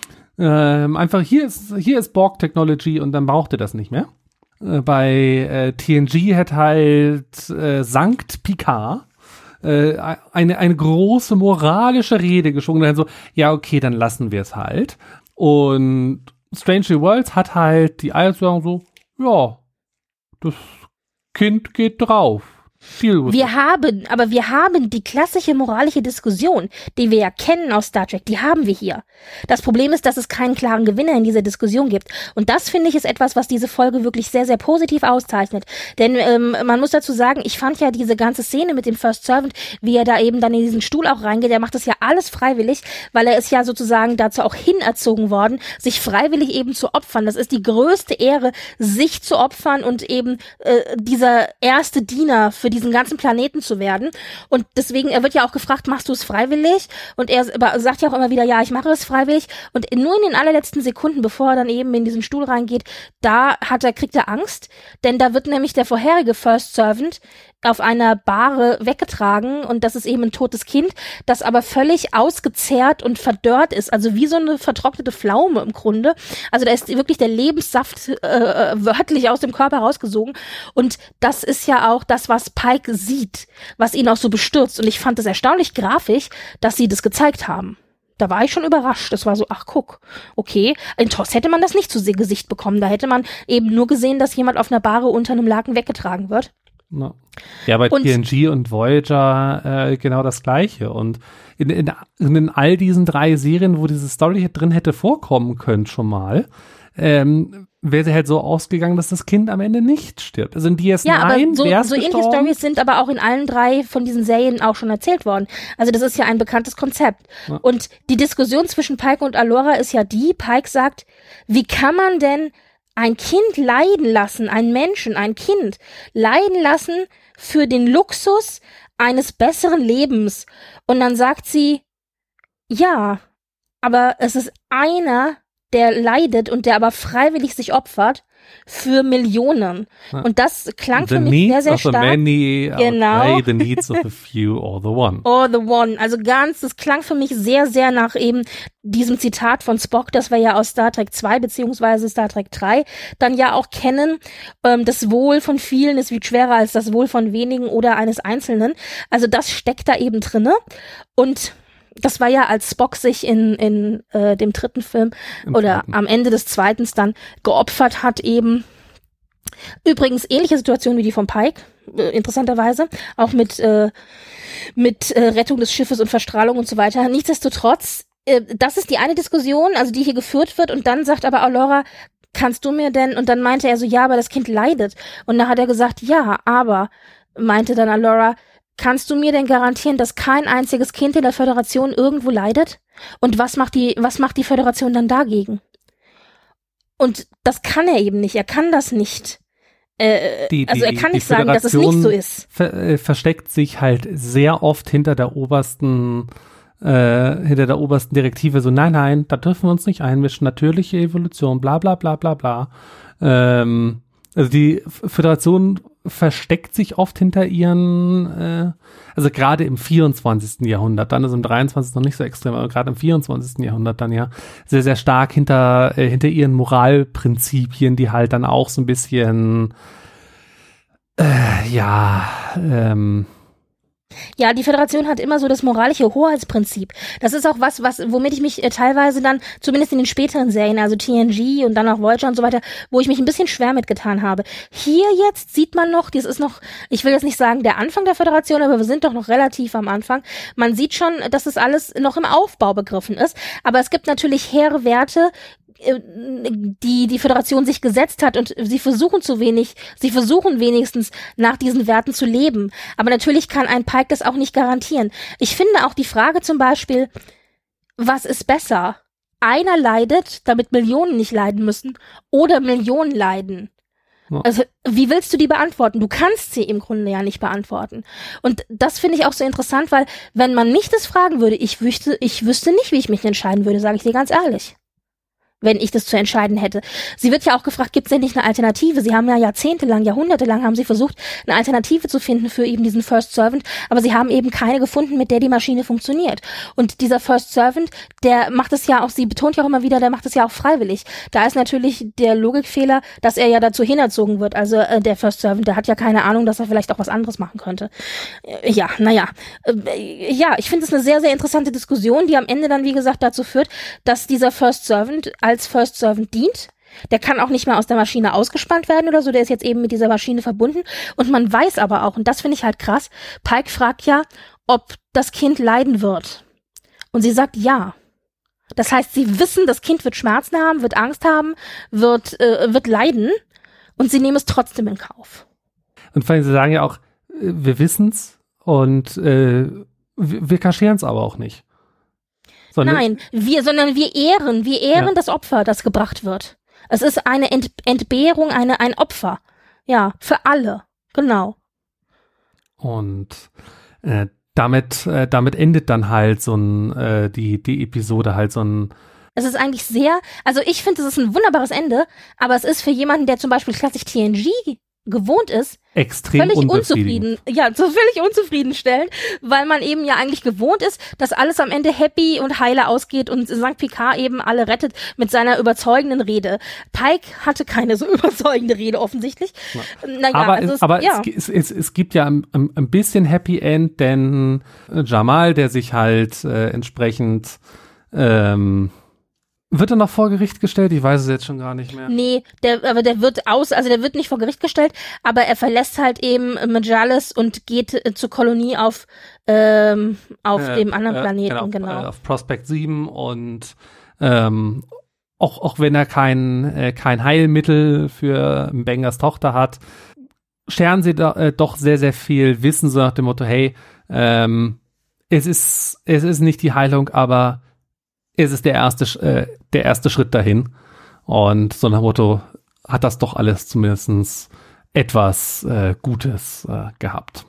Ähm, einfach hier ist, hier ist Borg Technology und dann braucht ihr das nicht mehr. Äh, bei äh, T N G hätte halt äh, Sankt Picard äh, eine, eine große moralische Rede geschwungen, dann so, ja okay, dann lassen wir es halt. Und Strange New Worlds hat halt die Eier zu sagen so, ja, das Kind geht drauf. Deal with Wir it. haben, aber wir haben die klassische moralische Diskussion, die wir ja kennen aus Star Trek, die haben wir hier. Das Problem ist, dass es keinen klaren Gewinner in dieser Diskussion gibt. Und das, finde ich, ist etwas, was diese Folge wirklich sehr, sehr positiv auszeichnet. Denn ähm, man muss dazu sagen, ich fand ja diese ganze Szene mit dem First Servant, wie er da eben dann in diesen Stuhl auch reingeht, der macht das ja alles freiwillig, weil er ist ja sozusagen dazu auch hinerzogen worden, sich freiwillig eben zu opfern. Das ist die größte Ehre, sich zu opfern und eben äh, dieser erste Diener für diesen ganzen Planeten zu werden. Und deswegen, er wird ja auch gefragt, machst du es freiwillig? Und er sagt ja auch immer wieder, ja, ich mache es freiwillig. Und nur in den allerletzten Sekunden, bevor er dann eben in diesen Stuhl reingeht, da hat er, kriegt er Angst, denn da wird nämlich der vorherige First Servant auf einer Bahre weggetragen und das ist eben ein totes Kind, das aber völlig ausgezehrt und verdörrt ist, also wie so eine vertrocknete Pflaume im Grunde. Also da ist wirklich der Lebenssaft äh, wörtlich aus dem Körper rausgesogen und das ist ja auch das, was Pike sieht, was ihn auch so bestürzt und ich fand es erstaunlich grafisch, dass sie das gezeigt haben. Da war ich schon überrascht. Das war so, ach guck, okay. In T O S hätte man das nicht zu Gesicht bekommen. Da hätte man eben nur gesehen, dass jemand auf einer Bahre unter einem Laken weggetragen wird. No. Ja, bei und, T N G und Voyager äh, genau das Gleiche. Und in, in, in all diesen drei Serien, wo diese Story drin hätte vorkommen können schon mal, ähm, wäre sie halt so ausgegangen, dass das Kind am Ende nicht stirbt. Also in D S neun ja, aber so, wär's so ähnliche Storys sind aber auch in allen drei von diesen Serien auch schon erzählt worden. Also das ist ja ein bekanntes Konzept. Ja. Und die Diskussion zwischen Pike und Allura ist ja die, Pike sagt, wie kann man denn ein Kind leiden lassen, ein Menschen, ein Kind leiden lassen für den Luxus eines besseren Lebens. Und dann sagt sie, ja, aber es ist einer, der leidet und der aber freiwillig sich opfert für Millionen. Ja. Und das klang the für mich sehr, sehr of stark. The many genau. The needs of a few or the one. Or the one. Also ganz, das klang für mich sehr, sehr nach eben diesem Zitat von Spock, das wir ja aus Star Trek zwei beziehungsweise Star Trek drei dann ja auch kennen. Ähm, das Wohl von vielen ist viel schwerer als das Wohl von wenigen oder eines Einzelnen. Also das steckt da eben drinne. Und das war ja, als Spock sich in, in äh, dem dritten Film Im oder zweiten. am Ende des zweiten dann geopfert hat eben. Übrigens ähnliche Situation wie die von Pike, äh, interessanterweise, auch mit, äh, mit äh, Rettung des Schiffes und Verstrahlung und so weiter. Nichtsdestotrotz, äh, das ist die eine Diskussion, also die hier geführt wird und dann sagt aber Allura, kannst du mir denn, und dann meinte er so, ja, aber das Kind leidet. Und dann hat er gesagt, ja, aber, meinte dann Allura, kannst du mir denn garantieren, dass kein einziges Kind in der Föderation irgendwo leidet? Und was macht die, was macht die Föderation dann dagegen? Und das kann er eben nicht. Er kann das nicht. Äh, die, die, also er kann nicht sagen, dass es nicht so ist. Ver, äh, versteckt sich halt sehr oft hinter der obersten, äh, hinter der obersten Direktive. So, nein, nein, da dürfen wir uns nicht einmischen. Natürliche Evolution, bla, bla, bla, bla, bla. Ähm, also die Föderation versteckt sich oft hinter ihren, äh, also gerade im vierundzwanzigsten Jahrhundert, dann ist im dreiundzwanzigsten noch nicht so extrem, aber gerade im vierundzwanzigsten Jahrhundert dann ja sehr, sehr stark hinter, äh, hinter ihren Moralprinzipien, die halt dann auch so ein bisschen, äh, ja, ähm, Ja, die Föderation hat immer so das moralische Hoheitsprinzip. Das ist auch was, was, womit ich mich äh, teilweise dann, zumindest in den späteren Serien, also T N G und dann auch Voyager und so weiter, wo ich mich ein bisschen schwer mitgetan habe. Hier jetzt sieht man noch, das ist noch, ich will jetzt nicht sagen der Anfang der Föderation, aber wir sind doch noch relativ am Anfang. Man sieht schon, dass das alles noch im Aufbau begriffen ist. Aber es gibt natürlich hehre Werte, die die Föderation sich gesetzt hat und sie versuchen zu wenig, sie versuchen wenigstens nach diesen Werten zu leben. Aber natürlich kann ein Pike das auch nicht garantieren. Ich finde auch die Frage zum Beispiel, was ist besser? Einer leidet, damit Millionen nicht leiden müssen, oder Millionen leiden? Ja. Also, wie willst du die beantworten? Du kannst sie im Grunde ja nicht beantworten. Und das finde ich auch so interessant, weil wenn man mich das fragen würde, ich wüsste, ich wüsste nicht, wie ich mich entscheiden würde, sage ich dir ganz ehrlich. Wenn ich das zu entscheiden hätte. Sie wird ja auch gefragt, gibt es denn nicht eine Alternative? Sie haben ja jahrzehntelang, jahrhundertelang haben sie versucht, eine Alternative zu finden für eben diesen First Servant, aber sie haben eben keine gefunden, mit der die Maschine funktioniert. Und dieser First Servant, der macht es ja auch, sie betont ja auch immer wieder, der macht es ja auch freiwillig. Da ist natürlich der Logikfehler, dass er ja dazu hinerzogen wird. Also äh, der First Servant, der hat ja keine Ahnung, dass er vielleicht auch was anderes machen könnte. Äh, ja, naja. Äh, ja, ich finde es eine sehr, sehr interessante Diskussion, die am Ende dann, wie gesagt, dazu führt, dass dieser First Servant als First Servant dient. Der kann auch nicht mehr aus der Maschine ausgespannt werden oder so, der ist jetzt eben mit dieser Maschine verbunden. Und man weiß aber auch, und das finde ich halt krass, Pike fragt ja, ob das Kind leiden wird. Und sie sagt ja. Das heißt, sie wissen, das Kind wird Schmerzen haben, wird Angst haben, wird, äh, wird leiden und sie nehmen es trotzdem in Kauf. Und vor allem, sie sagen ja auch, wir wissen's und äh, wir, wir kaschieren es aber auch nicht. Sondern Nein, wir, sondern wir ehren, wir ehren ja. das Opfer, das gebracht wird. Es ist eine Ent- Entbehrung, eine, ein Opfer. Ja, für alle. Genau. Und äh, damit, äh, damit endet dann halt so ein, äh, die, die Episode halt so ein. Es ist eigentlich sehr, also ich finde, es ist ein wunderbares Ende, aber es ist für jemanden, der zum Beispiel klassisch T N G gewohnt ist, extrem völlig unbefriedigend. unzufrieden, ja, so völlig unzufriedenstellend, weil man eben ja eigentlich gewohnt ist, dass alles am Ende happy und heile ausgeht und Sankt Picard eben alle rettet mit seiner überzeugenden Rede. Pike hatte keine so überzeugende Rede offensichtlich. Naja, aber also es, aber ja. es, es, es gibt ja ein, ein bisschen Happy End, denn Jamal, der sich halt äh, entsprechend ähm, wird er noch vor Gericht gestellt? Ich weiß es jetzt schon gar nicht mehr. Nee, der, aber der wird aus, also der wird nicht vor Gericht gestellt, aber er verlässt halt eben Majalis und geht äh, zur Kolonie auf, ähm, auf äh, dem anderen äh, Planeten, genau. genau. Äh, auf Prospect sieben und ähm, auch, auch wenn er kein, äh, kein Heilmittel für Mbengers Tochter hat, scheren sie da, äh, doch sehr, sehr viel Wissen, so nach dem Motto, hey, ähm, es ist, es ist nicht die Heilung, aber es ist der erste, äh, der erste Schritt dahin. Und so nach dem Motto hat das doch alles zumindest etwas äh, Gutes äh, gehabt.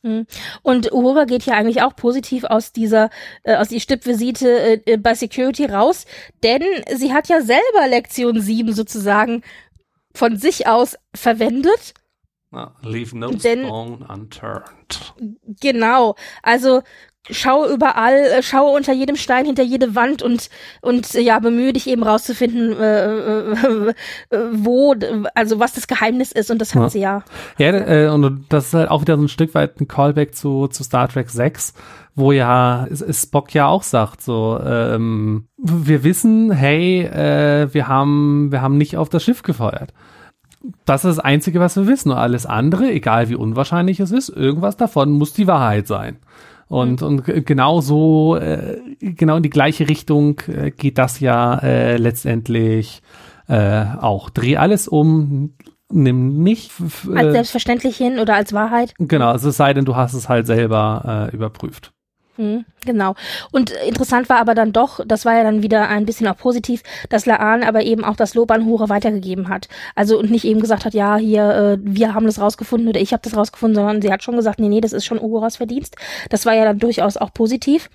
Und Uhura geht ja eigentlich auch positiv aus dieser, äh, aus die Stippvisite äh, bei Security raus, denn sie hat ja selber Lektion sieben sozusagen von sich aus verwendet. Ah, leave no denn, stone unturned. Genau, also schau überall, schau unter jedem Stein, hinter jede Wand und und ja, bemühe dich eben rauszufinden, äh, äh, wo, also was das Geheimnis ist, und das hat ja. sie ja. Ja, äh, und das ist halt auch wieder so ein Stück weit ein Callback zu, zu Star Trek sechs, wo ja Spock ja auch sagt, so, ähm, wir wissen, hey, äh, wir haben, wir haben nicht auf das Schiff gefeuert. Das ist das Einzige, was wir wissen. Und alles andere, egal wie unwahrscheinlich es ist, irgendwas davon muss die Wahrheit sein. Und, mhm. und genau so, äh, genau in die gleiche Richtung äh, geht das ja äh, letztendlich äh, auch. Dreh alles um, nimm nicht f- als selbstverständlich hin oder als Wahrheit. Genau, also es sei denn, du hast es halt selber äh, überprüft. Mhm, genau. Und interessant war aber dann doch, das war ja dann wieder ein bisschen auch positiv, dass La'an aber eben auch das Lob an Uhura weitergegeben hat. Also und nicht eben gesagt hat, ja, hier, äh, wir haben das rausgefunden oder ich habe das rausgefunden, sondern sie hat schon gesagt, nee, nee, das ist schon Uhuras Verdienst. Das war ja dann durchaus auch positiv.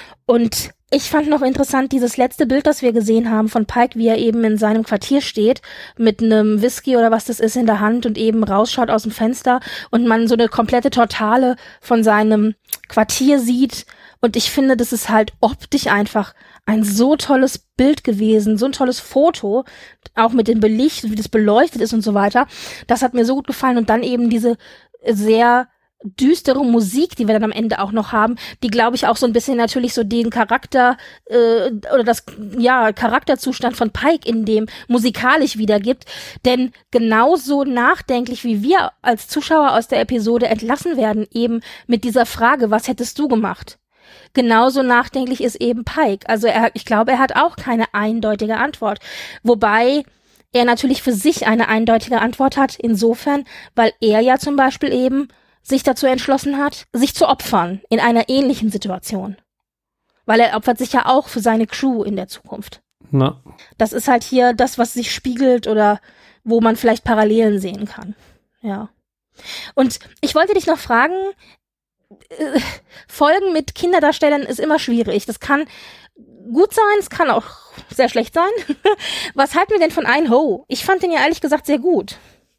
Und ich fand noch interessant dieses letzte Bild, das wir gesehen haben von Pike, wie er eben in seinem Quartier steht, mit einem Whisky oder was das ist in der Hand und eben rausschaut aus dem Fenster und man so eine komplette Totale von seinem Quartier sieht. Und ich finde, das ist halt optisch einfach ein so tolles Bild gewesen, so ein tolles Foto, auch mit dem Belicht, wie das beleuchtet ist und so weiter. Das hat mir so gut gefallen. Und dann eben diese sehr düstere Musik, die wir dann am Ende auch noch haben, die, glaube ich, auch so ein bisschen natürlich so den Charakter äh, oder das ja Charakterzustand von Pike in dem musikalisch wiedergibt. Denn genauso nachdenklich, wie wir als Zuschauer aus der Episode entlassen werden, eben mit dieser Frage, was hättest du gemacht? Genauso nachdenklich ist eben Pike. Also er, ich glaube, er hat auch keine eindeutige Antwort. Wobei er natürlich für sich eine eindeutige Antwort hat, insofern, weil er ja zum Beispiel eben sich dazu entschlossen hat, sich zu opfern in einer ähnlichen Situation. Weil er opfert sich ja auch für seine Crew in der Zukunft. Na. Das ist halt hier das, was sich spiegelt oder wo man vielleicht Parallelen sehen kann. Ja. Und ich wollte dich noch fragen, äh, Folgen mit Kinderdarstellern ist immer schwierig. Das kann gut sein, es kann auch sehr schlecht sein. Was halten wir denn von Ein Ho? Ich fand den ja ehrlich gesagt sehr gut,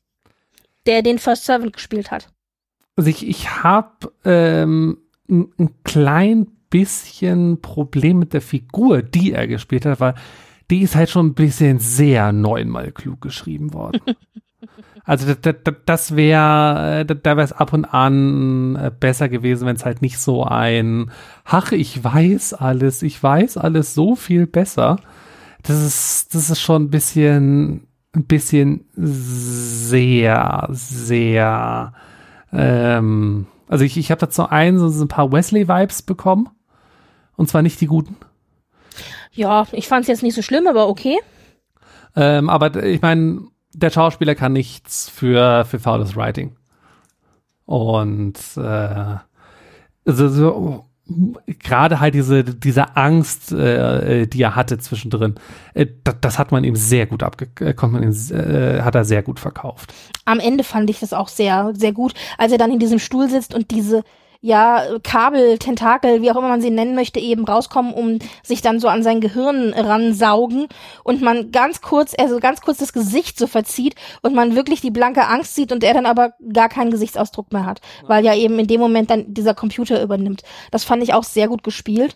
der den First Servant gespielt hat. Also ich, ich habe ähm, ein, ein klein bisschen Problem mit der Figur, die er gespielt hat, weil die ist halt schon ein bisschen sehr neunmal klug geschrieben worden. Also das, das, das wäre, da wäre es ab und an besser gewesen, wenn es halt nicht so ein, ach, ich weiß alles, ich weiß alles so viel besser. Das ist, das ist schon ein bisschen, ein bisschen sehr, sehr Ähm, also ich, ich habe dazu einen, so ein paar Wesley-Vibes bekommen. Und zwar nicht die guten. Ja, ich fand es jetzt nicht so schlimm, aber okay. Ähm, aber ich meine, der Schauspieler kann nichts für, für faules Writing. Und äh, also so, gerade halt diese, diese Angst, äh, die er hatte zwischendrin, äh, das, das hat man ihm sehr gut abge, äh, konnte man ihm, äh, hat er sehr gut verkauft. Am Ende fand ich das auch sehr, sehr gut, als er dann in diesem Stuhl sitzt und diese ja, Kabel, Tentakel, wie auch immer man sie nennen möchte, eben rauskommen, um sich dann so an sein Gehirn ransaugen und man ganz kurz, also ganz kurz das Gesicht so verzieht und man wirklich die blanke Angst sieht und er dann aber gar keinen Gesichtsausdruck mehr hat, weil ja eben in dem Moment dann dieser Computer übernimmt. Das fand ich auch sehr gut gespielt.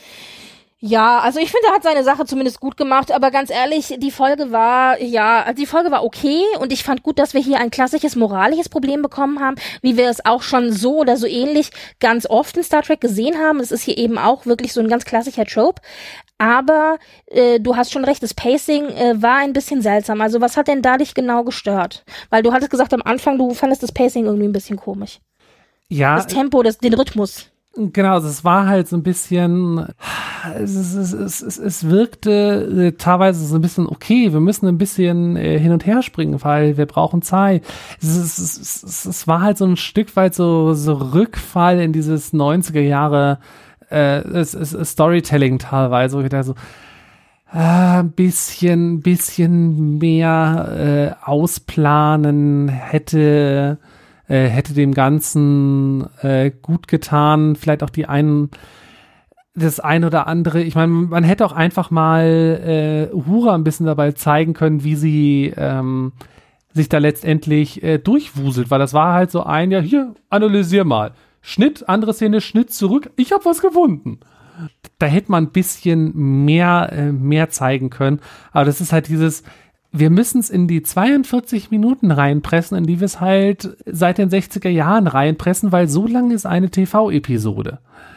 Ja, also ich finde, er hat seine Sache zumindest gut gemacht, aber ganz ehrlich, die Folge war, ja, die Folge war okay und ich fand gut, dass wir hier ein klassisches moralisches Problem bekommen haben, wie wir es auch schon so oder so ähnlich ganz oft in Star Trek gesehen haben. Es ist hier eben auch wirklich so ein ganz klassischer Trope. Aber äh, du hast schon recht, das Pacing äh, war ein bisschen seltsam. Also was hat denn da dich genau gestört? Weil du hattest gesagt am Anfang, du fandest das Pacing irgendwie ein bisschen komisch. Ja. Das Tempo, das, den Rhythmus. Genau, also es war halt so ein bisschen, es, es, es, es, es wirkte äh, teilweise so ein bisschen, okay, wir müssen ein bisschen äh, hin und her springen, weil wir brauchen Zeit. Es, es, es, es, es war halt so ein Stück weit so, so Rückfall in dieses neunziger Jahre äh, es, es, es Storytelling teilweise, wo ich da so äh, ein bisschen, bisschen mehr äh, ausplanen hätte Äh, hätte dem Ganzen äh, gut getan, vielleicht auch die einen, das ein oder andere, ich meine, man hätte auch einfach mal äh, Uhura ein bisschen dabei zeigen können, wie sie ähm, sich da letztendlich äh, durchwuselt, weil das war halt so ein, ja hier, analysier mal, Schnitt, andere Szene, Schnitt zurück, ich habe was gefunden. Da hätte man ein bisschen mehr, äh, mehr zeigen können, aber das ist halt dieses, wir müssen es in die zweiundvierzig Minuten reinpressen, in die wir es halt seit den sechziger Jahren reinpressen, weil so lang ist eine T V-Episode.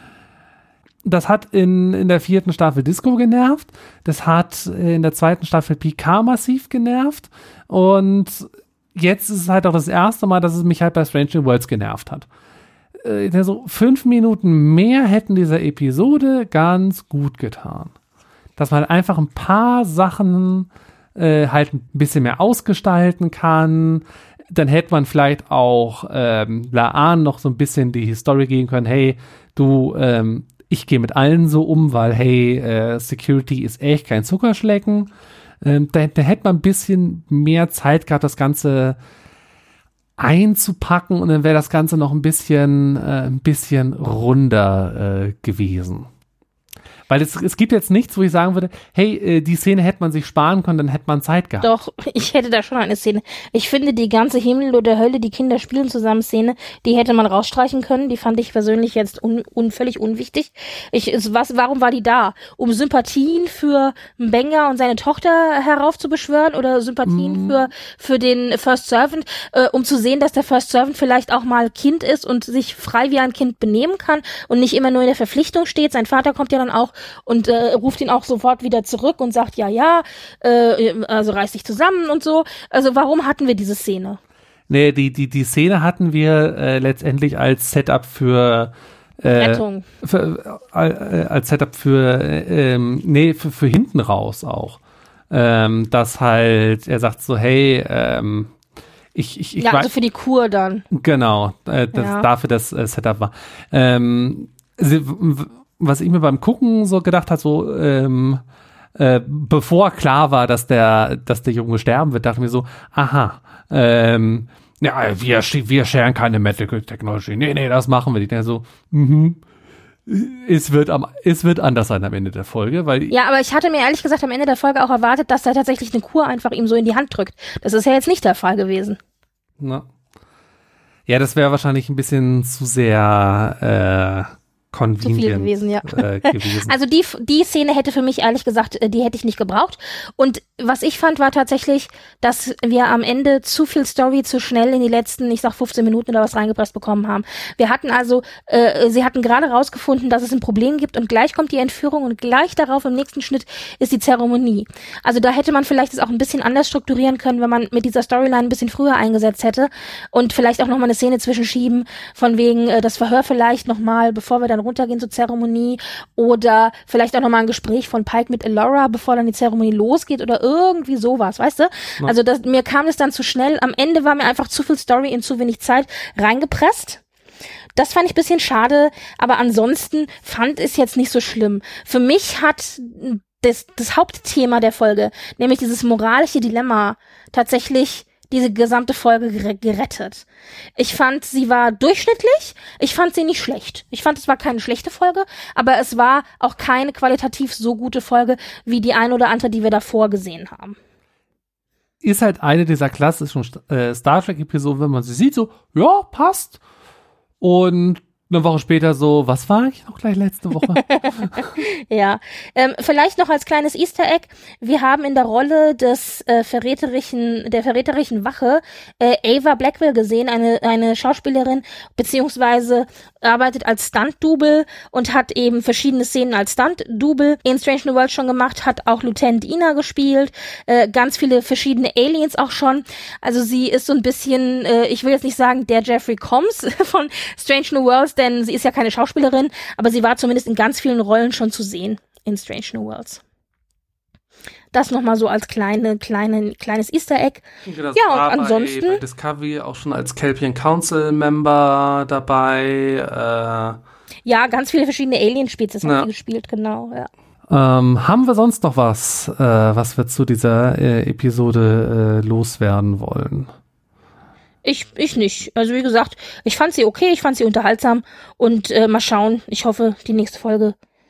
Das hat in, in der vierten Staffel Disco genervt, das hat in der zweiten Staffel Picard massiv genervt und jetzt ist es halt auch das erste Mal, dass es mich halt bei Strange New Worlds genervt hat. Äh, also fünf Minuten mehr hätten dieser Episode ganz gut getan. Dass man einfach ein paar Sachen Äh, halt ein bisschen mehr ausgestalten kann. Dann hätte man vielleicht auch ähm, La'an noch so ein bisschen die Story geben können, hey, du, ähm, ich gehe mit allen so um, weil, hey, äh, Security ist echt kein Zuckerschlecken. Ähm, da, da hätte man ein bisschen mehr Zeit gehabt, das Ganze einzupacken und dann wäre das Ganze noch ein bisschen, äh, ein bisschen runder äh, gewesen. Weil es, es gibt jetzt nichts, wo ich sagen würde, hey, äh, die Szene hätte man sich sparen können, dann hätte man Zeit gehabt. Doch, ich hätte da schon eine Szene. Ich finde, die ganze Himmel oder Hölle, die Kinder spielen zusammen Szene, die hätte man rausstreichen können. Die fand ich persönlich jetzt un, un, völlig unwichtig. Ich, es, was, warum war die da? Um Sympathien für Mbenga und seine Tochter heraufzubeschwören oder Sympathien mm. für, für den First Servant, äh, um zu sehen, dass der First Servant vielleicht auch mal Kind ist und sich frei wie ein Kind benehmen kann und nicht immer nur in der Verpflichtung steht. Sein Vater kommt ja dann auch und äh, ruft ihn auch sofort wieder zurück und sagt, ja, ja, äh, also reiß dich zusammen und so. Also warum hatten wir diese Szene? Nee, die, die, die Szene hatten wir äh, letztendlich als Setup für äh, Rettung. Für, äh, als Setup für, äh, ähm, nee, für, für hinten raus auch. Ähm, dass halt, er sagt so, hey, ähm, ich, ich, ich Ja, also für die Kur dann. Genau, äh, das ja. dafür das äh, Setup war. Ähm, sie, was ich mir beim Gucken so gedacht habe, so ähm, äh, bevor klar war, dass der, dass der Junge sterben wird, dachte ich mir so, aha, ähm, ja, wir, wir scheren keine Medical Technology. Nee, nee, das machen wir nicht. So, mhm. Es wird am, es wird anders sein am Ende der Folge, weil ja, aber ich hatte mir ehrlich gesagt am Ende der Folge auch erwartet, dass er tatsächlich eine Kur einfach ihm so in die Hand drückt. Das ist ja jetzt nicht der Fall gewesen. Na. Ja, das wäre wahrscheinlich ein bisschen zu sehr äh, convenient zu viel gewesen, ja. Äh, gewesen. Also die, die Szene hätte für mich ehrlich gesagt, die hätte ich nicht gebraucht. Und was ich fand, war tatsächlich, dass wir am Ende zu viel Story zu schnell in die letzten, ich sag fünfzehn Minuten oder was reingepresst bekommen haben. Wir hatten also, äh, sie hatten gerade rausgefunden, dass es ein Problem gibt und gleich kommt die Entführung und gleich darauf im nächsten Schnitt ist die Zeremonie. Also da hätte man vielleicht es auch ein bisschen anders strukturieren können, wenn man mit dieser Storyline ein bisschen früher eingesetzt hätte und vielleicht auch nochmal eine Szene zwischenschieben, von wegen äh, das Verhör vielleicht nochmal, bevor wir dann runtergehen zur Zeremonie oder vielleicht auch nochmal ein Gespräch von Pike mit Elora, bevor dann die Zeremonie losgeht oder irgendwie sowas, weißt du? Ja. Also das, mir kam es dann zu schnell. Am Ende war mir einfach zu viel Story in zu wenig Zeit reingepresst. Das fand ich ein bisschen schade, aber ansonsten fand ich es jetzt nicht so schlimm. Für mich hat das, das Hauptthema der Folge, nämlich dieses moralische Dilemma, tatsächlich diese gesamte Folge gerettet. Ich fand, sie war durchschnittlich. Ich fand sie nicht schlecht. Ich fand, es war keine schlechte Folge, aber es war auch keine qualitativ so gute Folge wie die ein oder andere, die wir davor gesehen haben. Ist halt eine dieser klassischen äh, Star Trek-Episoden, wenn man sie sieht, so, ja, passt. Und eine Woche später so, was war eigentlich noch gleich letzte Woche? Ja, ähm, vielleicht noch als kleines Easter Egg, wir haben in der Rolle des äh, verräterischen, der verräterischen Wache äh, Ava Blackwell gesehen, eine eine Schauspielerin, beziehungsweise arbeitet als Stunt-Double und hat eben verschiedene Szenen als Stunt-Double in Strange New Worlds schon gemacht, hat auch Lieutenant Ina gespielt, äh, ganz viele verschiedene Aliens auch schon. Also sie ist so ein bisschen, äh, ich will jetzt nicht sagen, der Jeffrey Combs von Strange New Worlds, denn sie ist ja keine Schauspielerin, aber sie war zumindest in ganz vielen Rollen schon zu sehen in Strange New Worlds. Das nochmal so als kleine, kleine, kleines Easter Egg. Das ja, und war ansonsten. Bei, bei Discovery auch schon als Kelpian Council Member dabei. Äh, ja, ganz viele verschiedene Alien-Spezies ja. haben sie gespielt, genau, ja. Ähm, haben wir sonst noch was, äh, was wir zu dieser äh, Episode äh, loswerden wollen? Ich, ich nicht. Also wie gesagt, ich fand sie okay, ich fand sie unterhaltsam und äh, mal schauen. Ich hoffe, die nächste Folge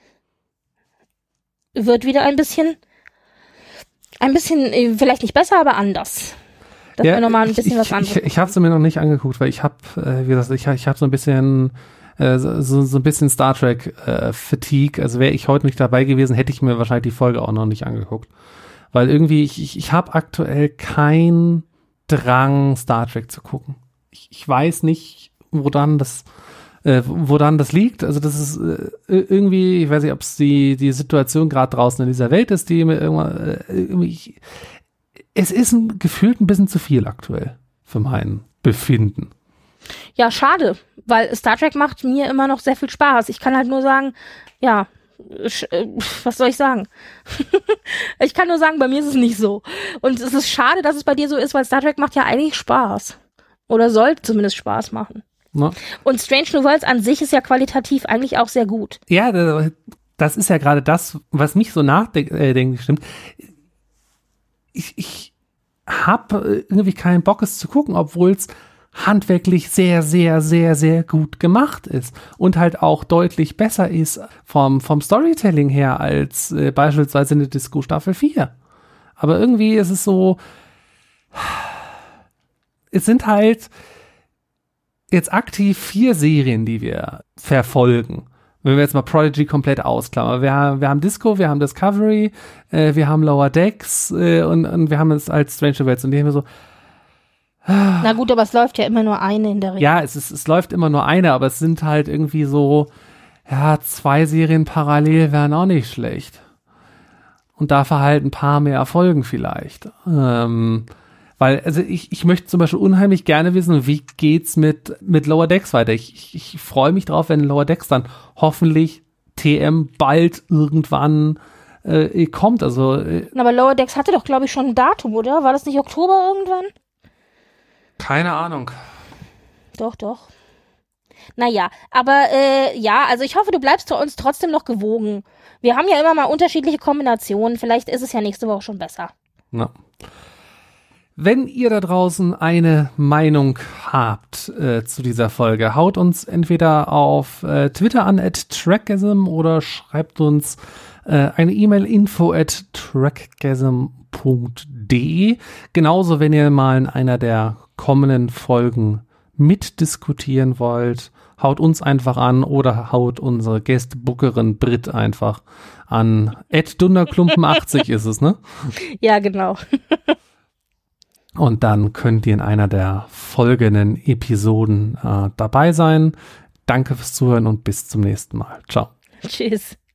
wird wieder ein bisschen, ein bisschen, äh, vielleicht nicht besser, aber anders. Dass ja, wir nochmal ein bisschen ich, was anderes. Ich, ich habe sie mir noch nicht angeguckt, weil ich habe, äh, wie gesagt, ich, ich habe so ein bisschen, äh, so, so ein bisschen Star Trek äh, Fatigue. Also wäre ich heute nicht dabei gewesen, hätte ich mir wahrscheinlich die Folge auch noch nicht angeguckt, weil irgendwie ich, ich, ich habe aktuell kein Drang, Star Trek zu gucken. Ich, ich weiß nicht, woran das, äh, woran das liegt. Also das ist äh, irgendwie, ich weiß nicht, ob es die die Situation gerade draußen in dieser Welt ist, die mir irgendwann, äh, irgendwie, ich, es ist ein, gefühlt ein bisschen zu viel aktuell für mein Befinden. Ja, schade, weil Star Trek macht mir immer noch sehr viel Spaß. Ich kann halt nur sagen, ja, was soll ich sagen? Ich kann nur sagen, bei mir ist es nicht so. Und es ist schade, dass es bei dir so ist, weil Star Trek macht ja eigentlich Spaß. Oder soll zumindest Spaß machen. Ja. Und Strange New Worlds an sich ist ja qualitativ eigentlich auch sehr gut. Ja, das ist ja gerade das, was mich so nachdenklich stimmt. Ich, ich habe irgendwie keinen Bock, es zu gucken, obwohl es handwerklich sehr, sehr, sehr, sehr gut gemacht ist und halt auch deutlich besser ist vom, vom Storytelling her als äh, beispielsweise in der Disco Staffel vier. Aber irgendwie ist es so, es sind halt jetzt aktiv vier Serien, die wir verfolgen. Wenn wir jetzt mal Prodigy komplett ausklammern. Wir haben, wir haben Disco, wir haben Discovery, äh, wir haben Lower Decks äh, und, und wir haben es als Stranger Worlds und die haben wir so. Na gut, aber es läuft ja immer nur eine in der Regel. Ja, es ist, es läuft immer nur eine, aber es sind halt irgendwie so, ja, zwei Serien parallel wären auch nicht schlecht. Und dafür halt ein paar mehr Folgen vielleicht. Ähm, weil, also ich, ich möchte zum Beispiel unheimlich gerne wissen, wie geht's mit, mit Lower Decks weiter. Ich, ich, ich freue mich drauf, wenn Lower Decks dann hoffentlich T M bald irgendwann äh, kommt. Also, äh, aber Lower Decks hatte doch, glaube ich, schon ein Datum, oder? War das nicht Oktober irgendwann? Keine Ahnung. Doch, doch. Naja, aber äh, ja, also ich hoffe, du bleibst uns trotzdem noch gewogen. Wir haben ja immer mal unterschiedliche Kombinationen. Vielleicht ist es ja nächste Woche schon besser. Na. Wenn ihr da draußen eine Meinung habt äh, zu dieser Folge, haut uns entweder auf äh, Twitter an at trackgasm oder schreibt uns äh, eine E-Mail info at trackgasm punkt de. Genauso, wenn ihr mal in einer der kommenden Folgen mitdiskutieren wollt, haut uns einfach an oder haut unsere Gästebookerin Brit einfach an. at dunderklumpen achtzig ist es, ne? Ja, genau. Und dann könnt ihr in einer der folgenden Episoden äh, dabei sein. Danke fürs Zuhören und bis zum nächsten Mal. Ciao. Tschüss.